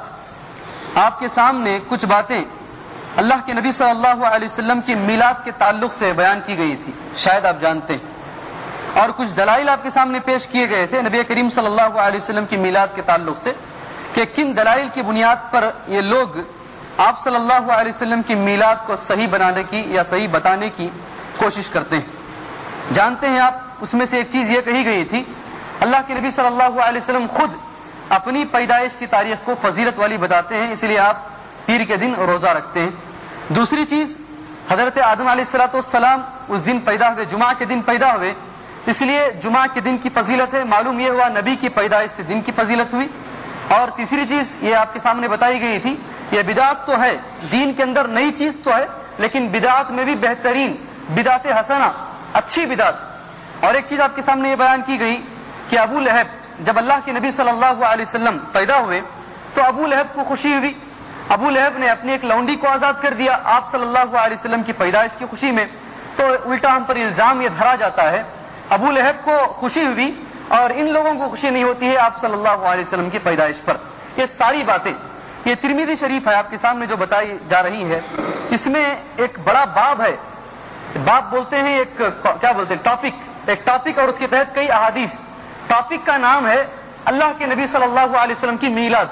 آپ کے سامنے کچھ باتیں اللہ کے نبی صلی اللہ علیہ وسلم کی میلاد کے تعلق سے بیان کی گئی تھی, شاید آپ جانتے ہیں, اور کچھ دلائل آپ کے سامنے پیش کیے گئے تھے نبی کریم صلی اللہ علیہ وسلم کی میلاد کے تعلق سے کہ کن دلائل کی بنیاد پر یہ لوگ آپ صلی اللہ علیہ وسلم کی میلاد کو صحیح بنانے کی یا صحیح بتانے کی کوشش کرتے ہیں. جانتے ہیں آپ, اس میں سے ایک چیز یہ کہی گئی تھی اللہ کے نبی صلی اللہ علیہ وسلم خود اپنی پیدائش کی تاریخ کو فضیلت والی بتاتے ہیں, اس لیے آپ پیر کے دن روزہ رکھتے ہیں. دوسری چیز, حضرت آدم علیہ الصلوۃ والسلام اس دن پیدا ہوئے, جمعہ کے دن پیدا ہوئے, اس لیے جمعہ کے دن کی فضیلت ہے. معلوم یہ ہوا نبی کی پیدائش سے دن کی فضیلت ہوئی. اور تیسری چیز یہ آپ کے سامنے بتائی گئی تھی, یہ بدعت تو ہے, دین کے اندر نئی چیز تو ہے, لیکن بدعت میں بھی بہترین بدعت حسنہ, اچھی بدعت. اور ایک چیز آپ کے سامنے یہ بیان کی گئی کہ ابو لہب, جب اللہ کے نبی صلی اللہ علیہ وسلم پیدا ہوئے تو ابو لہب کو خوشی ہوئی. ابو لہب نے اپنی ایک لونڈی کو آزاد کر دیا آپ صلی اللہ علیہ وسلم کی پیدائش کی خوشی میں. تو الٹا ہم پر الزام یہ دھرا جاتا ہے ابو لہب کو خوشی ہوئی اور ان لوگوں کو خوشی نہیں ہوتی ہے آپ صلی اللہ علیہ وسلم کی پیدائش پر. یہ ساری باتیں یہ ترمذی شریف ہے آپ کے سامنے جو بتائی جا رہی ہے, اس میں ایک بڑا باب ہے, باب بولتے ہیں ایک کیا بولتے ہیں ٹاپک, ایک ٹاپک اور اس کے تحت کئی احادیث. ٹاپک کا نام ہے اللہ کے نبی صلی اللہ علیہ وسلم کی میلاد.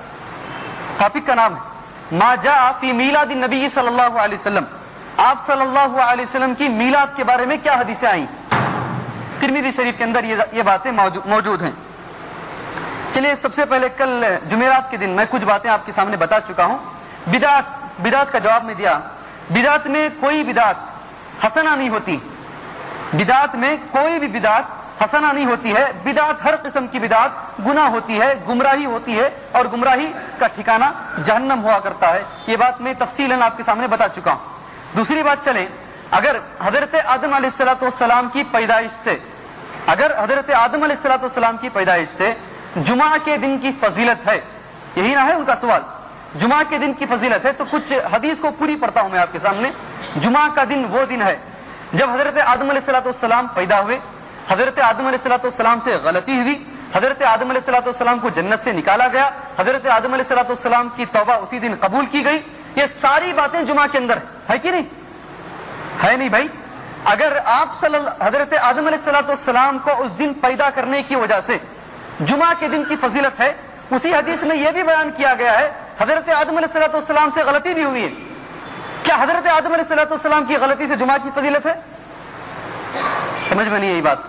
ٹاپک کا نام ہے ما جاء فی میلاد النبی صلی اللہ علیہ وسلم, آپ صلی اللہ علیہ وسلم کی میلاد کے بارے میں کیا حدیثیں آئیں. ترمذی شریف کے اندر یہ باتیں موجود ہیں. چلیے سب سے پہلے کل جمعرات کے دن میں کچھ باتیں آپ کے سامنے بتا چکا ہوں. بدعت کا جواب میں دیا. بدعت میں کوئی بدعت حسنہ نہیں ہوتی, بدعت میں کوئی بھی بدعت حسنہ نہیں ہوتی ہے. بدعت ہر قسم کی بدعت گناہ ہوتی ہے, گمراہی ہوتی ہے, اور گمراہی کا ٹھکانہ جہنم ہوا کرتا ہے. یہ بات میں تفصیلاً آپ کے سامنے بتا چکا ہوں. دوسری بات چلیں, اگر حضرت آدم علیہ الصلوۃ والسلام کی پیدائش سے, اگر حضرت آدم علیہ الصلوۃ والسلام کی پیدائش سے جمعہ کے دن کی فضیلت ہے, یہی نہ ہے ان کا سوال, جمعہ کے دن کی فضیلت ہے تو کچھ حدیث کو پوری پڑھتا ہوں میں آپ کے سامنے. جمعہ کا دن وہ دن ہے جب حضرت آدم علیہ الصلوۃ والسلام پیدا ہوئے. حضرت آدم علیہ الصلوۃ والسلام سے غلطی ہوئی, حضرت آدم علیہ الصلوۃ والسلام کو جنت سے نکالا گیا, حضرت آدم علیہ الصلوۃ والسلام کی توبہ اسی دن قبول کی گئی. یہ ساری باتیں جمعہ کے اندر ہے کہ نہیں؟ ہے نہیں بھائی؟ اگر آپ حضرت آدم علیہ الصلوۃ والسلام کو اس دن پیدا کرنے کی وجہ سے جمعہ کے دن کی فضیلت ہے, اسی حدیث میں یہ بھی بیان کیا گیا ہے حضرت آدم علیہ الصلوۃ والسلام سے غلطی بھی ہوئی ہے. کیا حضرت آدم علیہ الصلوۃ والسلام کی غلطی سے جمعہ کی فضیلت ہے؟ سمجھ میں نہیں یہی بات.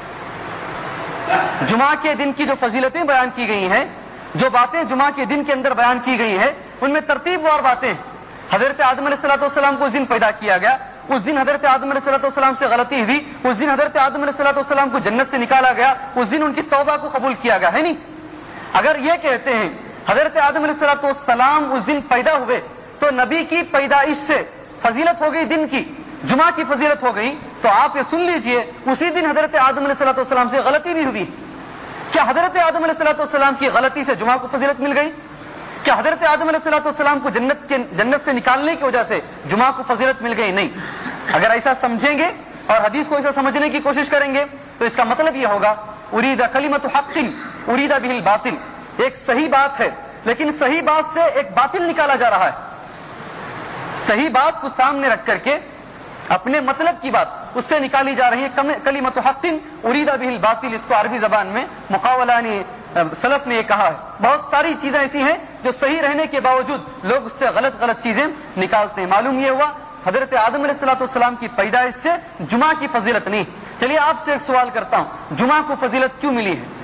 جمعہ کے دن کی جو فضیلتیں بیان کی گئی ہیں, جو باتیں جمعہ کے دن کے اندر بیان کی گئی ہیں, ان میں ترتیب وار باتیں. حضرت آدم علیہ الصلوۃ والسلام کو اس دن پیدا کیا گیا, اس دن حضرت آدم علیہ الصلوۃ والسلام سے غلطی ہوئی, اس دن حضرت آدم علیہ الصلوۃ والسلام کو جنت سے نکالا گیا, اس دن ان کی توبہ کو قبول کیا گیا, ہے نہیں؟ اگر یہ کہتے ہیں حضرت آدم علیہ الصلوۃ والسلام اس دن پیدا ہوئے تو نبی کی پیدائش سے فضیلت ہو گئی دن کی, جمعہ کی فضیلت ہو گئی, تو آپ یہ سن لیجئے اسی دن حضرت آدم علیہ الصلوۃ والسلام سے غلطی بھی ہوئی. کیا حضرت آدم علیہ الصلوۃ والسلام کی غلطی سے جمعہ کو فضیلت مل گئی؟ کیا حضرت آدم علیہ الصلوۃ والسلام کو جنت سے نکالنے کی وجہ سے جمعہ کو فضیلت مل گئی؟ نہیں. اگر ایسا سمجھیں گے اور حدیث کو ایسا سمجھنے کی کوشش کریں گے تو اس کا مطلب یہ ہوگا ارید کلمۃ حق ارید بہ الباطل. ایک صحیح بات ہے لیکن صحیح بات سے ایک باطل نکالا جا رہا ہے. صحیح بات کو سامنے رکھ کر کے اپنے مطلب کی بات اس سے نکالی جا رہی ہے کلمۃ حق ارید بہ الباطل. اس کو عربی زبان میں مقاولانی سلف نے یہ کہا ہے. بہت ساری چیزیں ایسی ہیں جو صحیح رہنے کے باوجود لوگ اس سے غلط غلط چیزیں نکالتے ہیں. معلوم یہ ہوا حضرت آدم علیہ الصلوۃ والسلام کی پیدائش سے جمعہ کی فضیلت نہیں. چلیے آپ سے ایک سوال کرتا ہوں, جمعہ کو فضیلت کیوں ملی ہے؟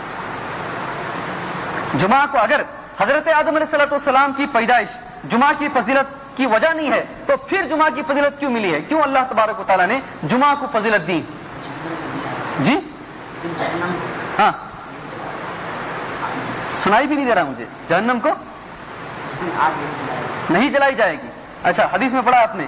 جمعہ کو اگر حضرت آدم علیہ الصلوۃ والسلام کی پیدائش جمعہ کی فضیلت کی وجہ نہیں ہے تو پھر جمعہ کی فضیلت کیوں ملی ہے؟ کیوں اللہ تبارک و تعالیٰ نے جمعہ کو فضیلت دی؟ جی ہاں, سنائی بھی نہیں دے رہا مجھے. جہنم کو نہیں جلائی جائے گی. اچھا, حدیث میں پڑھا آپ نے؟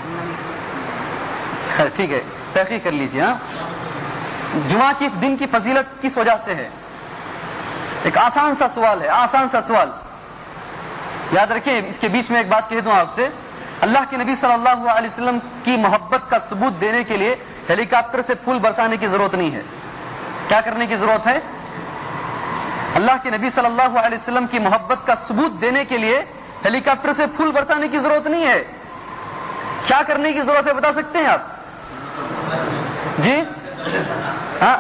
ٹھیک ہے, تحقیق کر لیجیے. ہاں, جمعہ کی دن کی فضیلت کس وجہ سے ہے؟ ایک آسان سا سوال ہے, آسان سا سوال. یاد رکھیں, اس کے بیچ میں ایک بات کہہ دوں آپ سے. اللہ کے نبی صلی اللہ علیہ وسلم کی محبت کا ثبوت دینے کے لیے ہیلی کاپٹر سے پھول برسانے کی ضرورت نہیں ہے. کیا کرنے کی ضرورت ہے؟ اللہ کے نبی صلی اللہ علیہ وسلم کی محبت کا ثبوت دینے کے لیے ہیلی کاپٹر سے پھول برسانے کی ضرورت نہیں ہے. کیا کرنے کی ضرورت ہے بتا سکتے ہیں آپ؟ جی ہاں,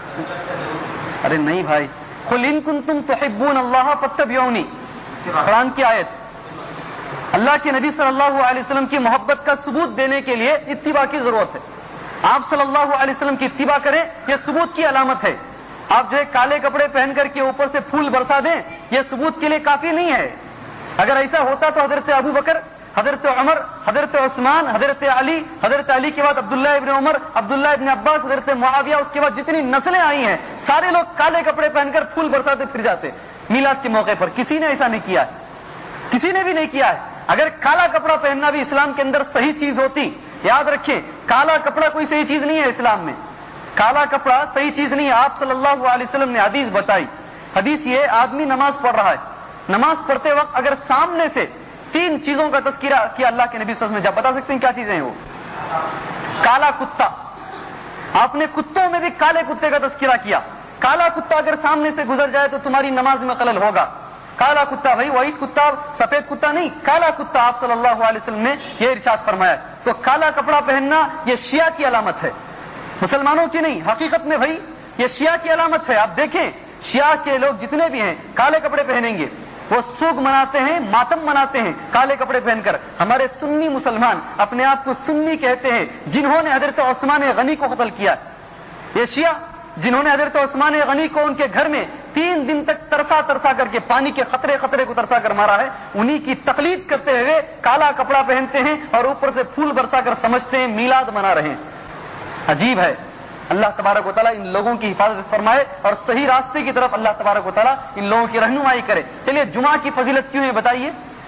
ارے نہیں بھائی, قل ان کنتم تحبون اللہ فاتبعونی, قرآن کی آیت. اللہ کے نبی صلی اللہ علیہ وسلم کی محبت کا ثبوت دینے کے لیے اتباع کی ضرورت ہے. آپ صلی اللہ علیہ وسلم کی اتباع کریں, یہ ثبوت کی علامت ہے. آپ جو ہے کالے کپڑے پہن کر کے اوپر سے پھول برسا دیں, یہ ثبوت کے لیے کافی نہیں ہے. اگر ایسا ہوتا تو حضرت ابو بکر, حضرت عمر, حضرت عثمان, حضرت علی کے بعد عبداللہ ابن عمر, عبداللہ ابن عباس, حضرت معاویہ, اس کے بعد جتنی نسلیں آئی ہیں سارے لوگ کالے کپڑے پہن کر پھول برساتے پھر جاتے میلاد کے موقع پر. کسی نے ایسا نہیں کیا ہے, کسی نے بھی نہیں کیا ہے. اگر کالا کپڑا پہننا بھی اسلام کے اندر صحیح چیز ہوتی, یاد رکھیں کالا کپڑا کوئی صحیح چیز نہیں ہے اسلام میں. کالا کپڑا صحیح چیز نہیں ہے. آپ صلی اللہ علیہ وسلم نے حدیث بتائی. حدیث یہ, آدمی نماز پڑھ رہا ہے, نماز پڑھتے وقت اگر سامنے سے 3 چیزوں کا تذکرہ کیا اللہ کے نبی صلی اللہ علیہ وسلم نے, جب بتا سکتے ہیں کیا چیزیں ہیں وہ؟ کالا کتا, آپ نے کتوں میں بھی کالے کتے کا تذکرہ کیا. کالا کتا اگر سامنے سے گزر جائے تو تمہاری نماز میں خلل ہوگا. کالا کتا بھائی وائٹ کتا, سفید کتا نہیں, کالا کتا. آپ صلی اللہ علیہ وسلم نے یہ ارشاد فرمایا. تو کالا کپڑا پہننا یہ شیعہ کی علامت ہے, مسلمانوں کی نہیں. حقیقت میں بھائی یہ شیعہ کی علامت ہے. آپ دیکھیں شیعہ کے لوگ جتنے بھی ہیں کالے کپڑے پہنیں گے, وہ سوگ مناتے ہیں, ماتم مناتے ہیں کالے کپڑے پہن کر. ہمارے سنی مسلمان اپنے آپ کو سنی کہتے ہیں جنہوں نے حضرت عثمان غنی کو قتل کیا. یہ شیعہ جنہوں نے حضرت عثمان غنی کو ان کے گھر میں 3 دن تک ترسا کر کے پانی کے خطرے کو ترسا کر مارا ہے, انہی کی تقلید کرتے ہوئے کالا کپڑا پہنتے ہیں اور اوپر سے پھول برسا کر سمجھتے ہیں میلاد منا رہے ہیں. عجیب ہے. اللہ تبارک و تعالیٰ ان لوگوں کی حفاظت فرمائے اور صحیح راستے کی طرف اللہ تبارک و تعالیٰ ان لوگوں کی رہنمائی کرے. چلیے جمعہ کی فضیلت کیوں ہے بتائیے؟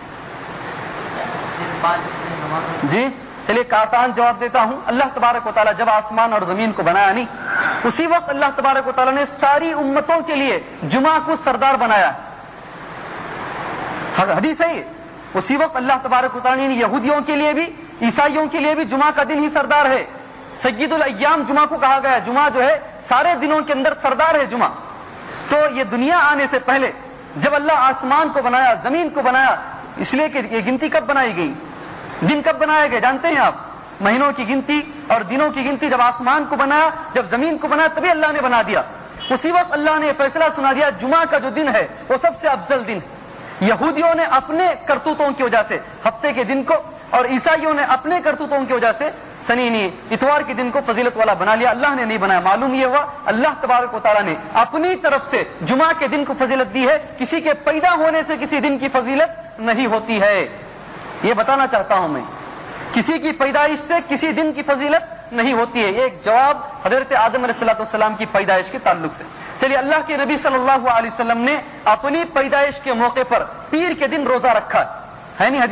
جی چلیے ایک آسان جواب دیتا ہوں. اللہ تبارک و تعالیٰ جب آسمان اور زمین کو بنایا نہیں, اسی وقت اللہ تبارک و تعالیٰ نے ساری امتوں کے لیے جمعہ کو سردار بنایا. حدیث ہے یہ. اسی وقت اللہ تبارک و تعالیٰ نے یہودیوں کے لیے بھی عیسائیوں کے لیے بھی جمعہ کا دن ہی سردار ہے. سید الایام جمعہ کو کہا گیا ہے. جمعہ جو ہے سارے دنوں کے اندر سردار ہے جمعہ. تو یہ دنیا آنے سے پہلے جب اللہ آسمان کو بنایا, زمین کو بنایا, اس لیے کہ یہ گنتی کب بنائی گئی, دن کب بنائے گئے جانتے ہیں آپ؟ مہینوں کی گنتی اور دنوں کی گنتی جب آسمان کو بنایا, جب زمین کو بنایا, تبھی اللہ نے بنا دیا. اسی وقت اللہ نے فیصلہ سنا دیا جمعہ کا جو دن ہے وہ سب سے افضل دن. یہودیوں نے اپنے کرتوتوں کی وجہ سے ہفتے کے دن کو, اور عیسائیوں نے اپنے کرتوتوں کی وجہ سے اتوار کے دن کو فضیلت والا بنا لیا. اللہ نے نہیں بنایا. معلوم یہ ہوا اللہ تبارک و تعالیٰ نے اپنی طرف سے جمعہ کے دن کو فضیلت دی ہے. کسی کے پیدا ہونے سے کسی دن کی فضیلت نہیں ہوتی ہے. یہ بتانا چاہتا ہوں میں, کسی کی پیدائش سے کسی دن کی فضیلت نہیں ہوتی ہے. یہ ایک جواب حضرت آدم علیہ السلام کی پیدائش کے تعلق سے. چلیے, اللہ کے نبی صلی اللہ علیہ وسلم نے اپنی پیدائش کے موقع پر پیر کے دن روزہ رکھا ہے نہیں؟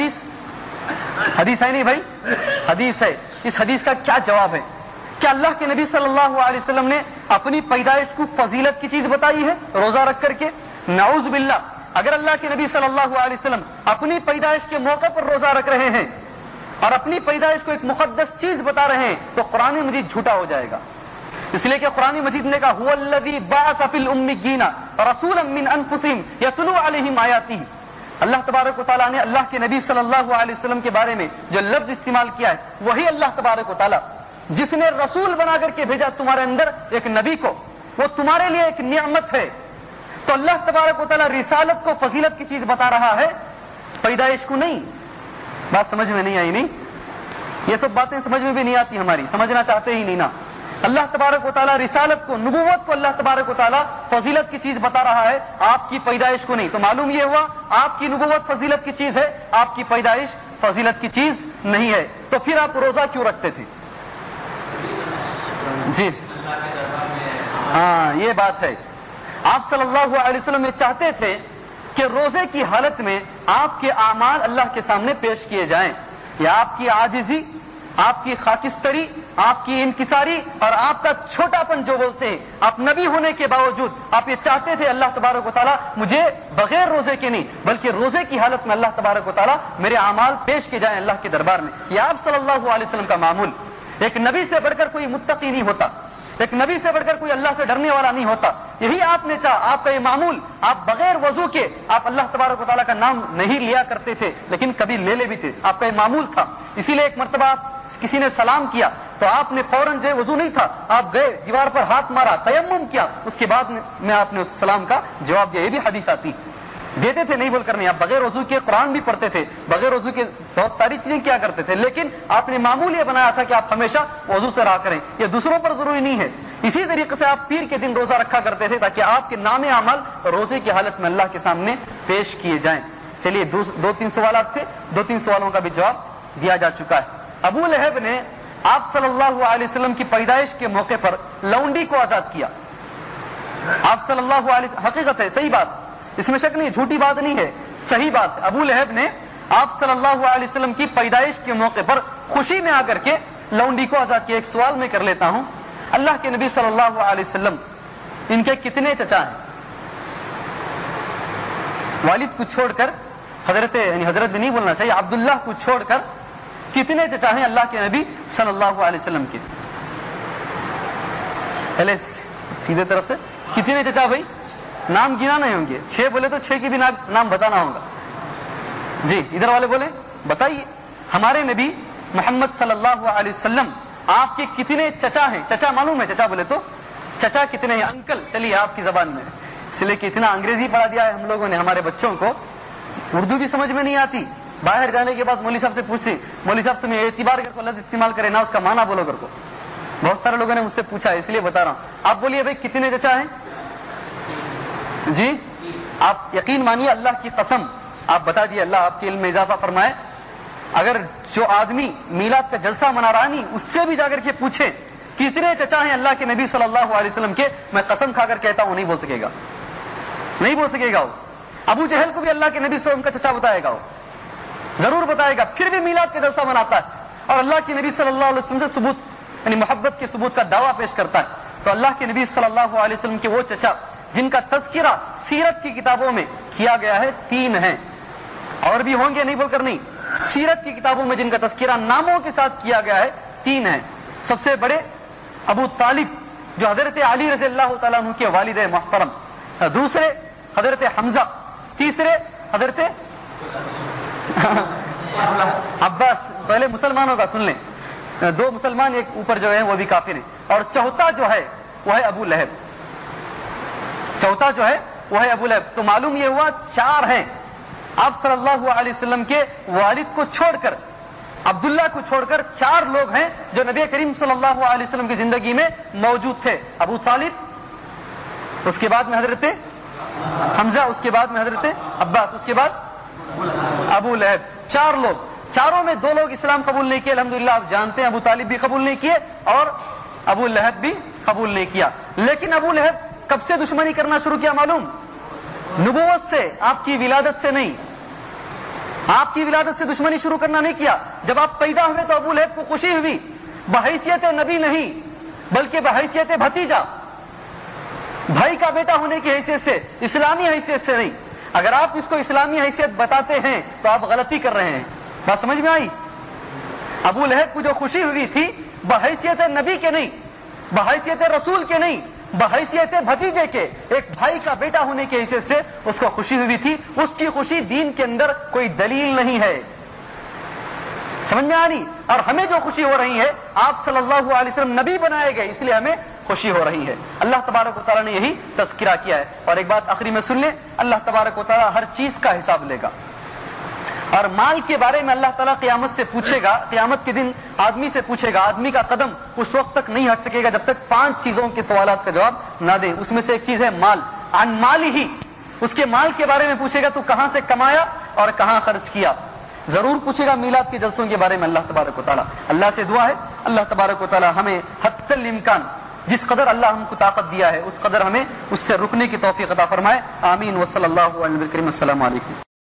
حدیث ہے نہیں بھائی؟ حدیث ہے. اس حدیث کا کیا جواب ہے؟ کیا اللہ کے نبی صلی اللہ علیہ وسلم نے اپنی پیدائش کو فضیلت کی چیز بتائی ہے روزہ رکھ کر کے؟ نعوذ باللہ. اگر اللہ کے نبی صلی اللہ علیہ وسلم اپنی پیدائش کے موقع پر روزہ رکھ رہے ہیں اور اپنی پیدائش کو ایک مقدس چیز بتا رہے ہیں تو قرآن مجید جھوٹا ہو جائے گا. اس لیے کہ قرآن مجید نے کہا هو الذی بعث فی الأمیین رسولا من انفسہم یتلو علیہم آیاتہ. اللہ تبارک و تعالیٰ نے اللہ کے نبی صلی اللہ علیہ وسلم کے بارے میں جو لفظ استعمال کیا ہے وہی اللہ تبارک و تعالیٰ جس نے رسول بنا کر کے بھیجا تمہارے اندر ایک نبی کو, وہ تمہارے لیے ایک نعمت ہے. تو اللہ تبارک و تعالیٰ رسالت کو فضیلت کی چیز بتا رہا ہے, پیدائش کو نہیں. بات سمجھ میں نہیں آئی نہیں؟ یہ سب باتیں سمجھ میں بھی نہیں آتی ہماری, سمجھنا چاہتے ہی نہیں نا. اللہ تبارک و تعالیٰ رسالت کو, نبوت کو اللہ تبارک و تعالیٰ فضیلت کی چیز بتا رہا ہے, آپ کی پیدائش کو نہیں. تو معلوم یہ ہوا آپ کی نبوت فضیلت کی چیز ہے, آپ کی پیدائش فضیلت کی چیز نہیں ہے. تو پھر آپ روزہ کیوں رکھتے تھے؟ جی ہاں, یہ بات ہے. آپ صلی اللہ علیہ وسلم یہ چاہتے تھے کہ روزے کی حالت میں آپ کے اعمال اللہ کے سامنے پیش کیے جائیں. یا آپ کی عاجزی, آپ کی خاکستری, آپ کی انکساری اور آپ کا چھوٹا پن جو بولتے ہیں, آپ نبی ہونے کے باوجود آپ یہ چاہتے تھے اللہ تبارک و تعالیٰ مجھے بغیر روزے کے نہیں بلکہ روزے کی حالت میں اللہ تبارک و تعالیٰ میرے اعمال پیش کیے جائیں اللہ کے دربار میں. یہ آپ صلی اللہ علیہ وسلم کا معمول. ایک نبی سے بڑھ کر کوئی متقی نہیں ہوتا, ایک نبی سے بڑھ کر کوئی اللہ سے ڈرنے والا نہیں ہوتا. یہی آپ نے چاہا, آپ کا یہ معمول. آپ بغیر وضو کے آپ اللہ تبارک و تعالیٰ کا نام نہیں لیا کرتے تھے لیکن کبھی لے لے بھی تھے, آپ کا یہ معمول تھا. اسی لیے ایک مرتبہ کسی نے سلام کیا تو آپ نے فوراً جو وضو نہیں تھا, آپ گئے دیوار پر ہاتھ مارا, تیمم کیا, اس کے بعد میں آپ نے اس سلام کا جواب دیا. یہ بھی حدیث آتی. دیتے تھے نہیں بول کر نہیں, آپ بغیر وضو کے قرآن بھی پڑھتے تھے, بغیر وضو کے بہت ساری چیزیں کیا کرتے تھے, لیکن آپ نے معمول یہ بنایا تھا کہ آپ ہمیشہ وضو سے رہا کریں. یہ دوسروں پر ضروری نہیں ہے. اسی طریقے سے آپ پیر کے دن روزہ رکھا کرتے تھے تاکہ آپ کے نام عمل روزے کی حالت میں اللہ کے سامنے پیش کیے جائیں. چلیے, دو تین سوالات تھے, 2-3 سوالوں کا بھی جواب دیا جا چکا ہے. ابو لہب نے آپ صلی اللہ علیہ وسلم کی پیدائش کے موقع پر لونڈی کو آزاد کیا. آپ صلی اللہ علیہ وسلم, حقیقت ہے, صحیح بات, اس میں شک نہیں, جھوٹی بات نہیں ہے, صحیح بات. ابو لہب نے آپ صلی اللہ علیہ وسلم کی پیدائش کے موقع پر خوشی میں آ کر کے لونڈی کو آزاد کیا. ایک سوال میں کر لیتا ہوں, اللہ کے نبی صلی اللہ علیہ وسلم ان کے کتنے چچا ہیں؟ والد کو چھوڑ کر, حضرت بھی نہیں بولنا چاہیے, عبداللہ کو چھوڑ کر کتنے چچا ہیں اللہ کے نبی صلی اللہ علیہ وسلم کے؟ پہلے سیدھے طرف سے کتنے چچا بھائی؟ نام گنا نہیں ہوں گے, 6 بولے تو 6 کی بھی نام بتانا ہوگا. جی ادھر والے بولے, بتائیے. ہمارے نبی محمد صلی اللہ علیہ وسلم آپ کے کتنے چچا ہیں؟ چچا معلوم ہے, چچا بولے تو چچا کتنے ہیں؟ انکل. چلیے آپ کی زبان میں, اس لیے کہ اتنا انگریزی پڑھا دیا ہے ہم لوگوں نے ہمارے بچوں کو, اردو بھی سمجھ میں نہیں آتی. باہر جانے کے بعد مولوی صاحب سے پوچھتے, مولوی صاحب تمہیں اعتبار کر کو لفظ استعمال کرے نا, اس کا معنی بولو کر کو. بہت سارے لوگوں نے مجھ سے پوچھا, اس لیے بتا رہا ہوں. آپ بولیے بھائی کتنے چچا ہیں؟ جی آپ یقین مانیے, اللہ کی قسم آپ بتا دیے, اللہ آپ کے علم میں اضافہ فرمائے. اگر جو آدمی میلاد کا جلسہ منا رہا نہیں, اس سے بھی جا کر کے پوچھے کتنے چچا ہیں اللہ کے نبی صلی اللہ علیہ وسلم کے, میں قسم کھا کر کہتا ہوں نہیں بول سکے گا, نہیں بول سکے گا. وہ ابو جہل کو بھی اللہ کے نبی صلی اللہ علیہ وسلم کا چچا بتائے گا, وہ ضرور بتائے گا, پھر بھی میلاد کا جلسہ مناتا ہے اور اللہ کے نبی صلی اللہ علیہ وسلم سے ثبوت, یعنی محبت کے ثبوت کا دعویٰ پیش کرتا ہے. تو اللہ کے نبی صلی اللہ علیہ وسلم کے وہ چچا جن کا تذکرہ سیرت کی کتابوں میں کیا گیا ہے 3 ہیں. اور بھی ہوں گے نہیں بول کر نہیں. سیرت کی کتابوں میں جن کا تذکرہ ناموں کے ساتھ کیا گیا ہے 3 ہیں. سب سے بڑے ابو طالب جو حضرت علی رضی اللہ تعالیٰ عنہ کے والد محترم, دوسرے حضرت حمزہ, تیسرے حضرت عباس. پہلے مسلمانوں کا سن لیں, 2 مسلمان ایک اوپر جو ہے وہ بھی کافر ہیں. اور چوتھا جو ہے وہ ہے ابو لہب. چوتھا جو ہے وہ ہے ابو لہب. تو معلوم یہ ہوا 4 ہیں. آپ صلی اللہ علیہ وسلم کے والد کو چھوڑ کر, عبداللہ کو چھوڑ کر 4 لوگ ہیں جو نبی کریم صلی اللہ علیہ وسلم کی زندگی میں موجود تھے. ابو طالب, اس کے بعد میں حضرت حمزہ, اس کے بعد میں حضرت عباس, اس کے بعد ابو لہب. 4 لوگ. چاروں میں 2 لوگ اسلام قبول نہیں کیے الحمدللہ, آپ جانتے ہیں. ابو طالب بھی قبول نہیں کیے اور ابو لہب بھی قبول نہیں کیا. لیکن ابو لہب کب سے دشمنی کرنا شروع کیا معلوم؟ نبوت سے, آپ کی ولادت سے نہیں. آپ کی ولادت سے دشمنی شروع کرنا نہیں کیا. جب آپ پیدا ہوئے تو ابو لہب کو خوشی ہوئی, بحیثیت نبی نہیں بلکہ بحیثیت بھتیجا, بھائی کا بیٹا ہونے کی حیثیت سے, اسلامی حیثیت سے نہیں. اگر آپ اس کو اسلامی حیثیت بتاتے ہیں تو آپ غلطی کر رہے ہیں. بات سمجھ میں آئی؟ ابو لہب کو جو خوشی ہوئی تھی بحیثیت نبی کے نہیں, بحیثیت رسول کے نہیں, بحیثیت بھتیجے کے, ایک بھائی کا بیٹا ہونے کی حیثیت سے اس کو خوشی ہوئی تھی. اس کی خوشی دین کے اندر کوئی دلیل نہیں ہے. سمجھ میں آ رہی؟ اور ہمیں جو خوشی ہو رہی ہے, آپ صلی اللہ علیہ وسلم نبی بنائے گئے اس لیے ہمیں خوشی ہو رہی ہے. اللہ تبارک و تعالیٰ نے یہی تذکرہ کیا ہے. اور ایک بات آخری میں سن لیں, اللہ تبارک و تعالیٰ ہر چیز کا حساب لے گا. اور مال کے بارے میں اللہ تعالیٰ قیامت سے پوچھے گا, قیامت کے دن آدمی سے پوچھے گا. آدمی کا قدم اس وقت تک نہیں ہٹ سکے گا جب تک 5 چیزوں کے سوالات کا جواب نہ دے. اس میں سے ایک چیز ہے مال. عن مال ہی, اس کے مال کے بارے میں پوچھے گا تو کہاں سے کمایا اور کہاں خرچ کیا. ضرور پوچھے گا میلاد کے جلسوں کے بارے میں اللہ تبارک و تعالیٰ. اللہ سے دعا ہے اللہ تبارک و تعالیٰ ہمیں حتی الامکان جس قدر اللہ ہم کو طاقت دیا ہے اس قدر ہمیں اس سے رکنے کی توفیق عطا فرمائے. آمین. وصلی اللہ علیہ وسلم. السلام علیکم.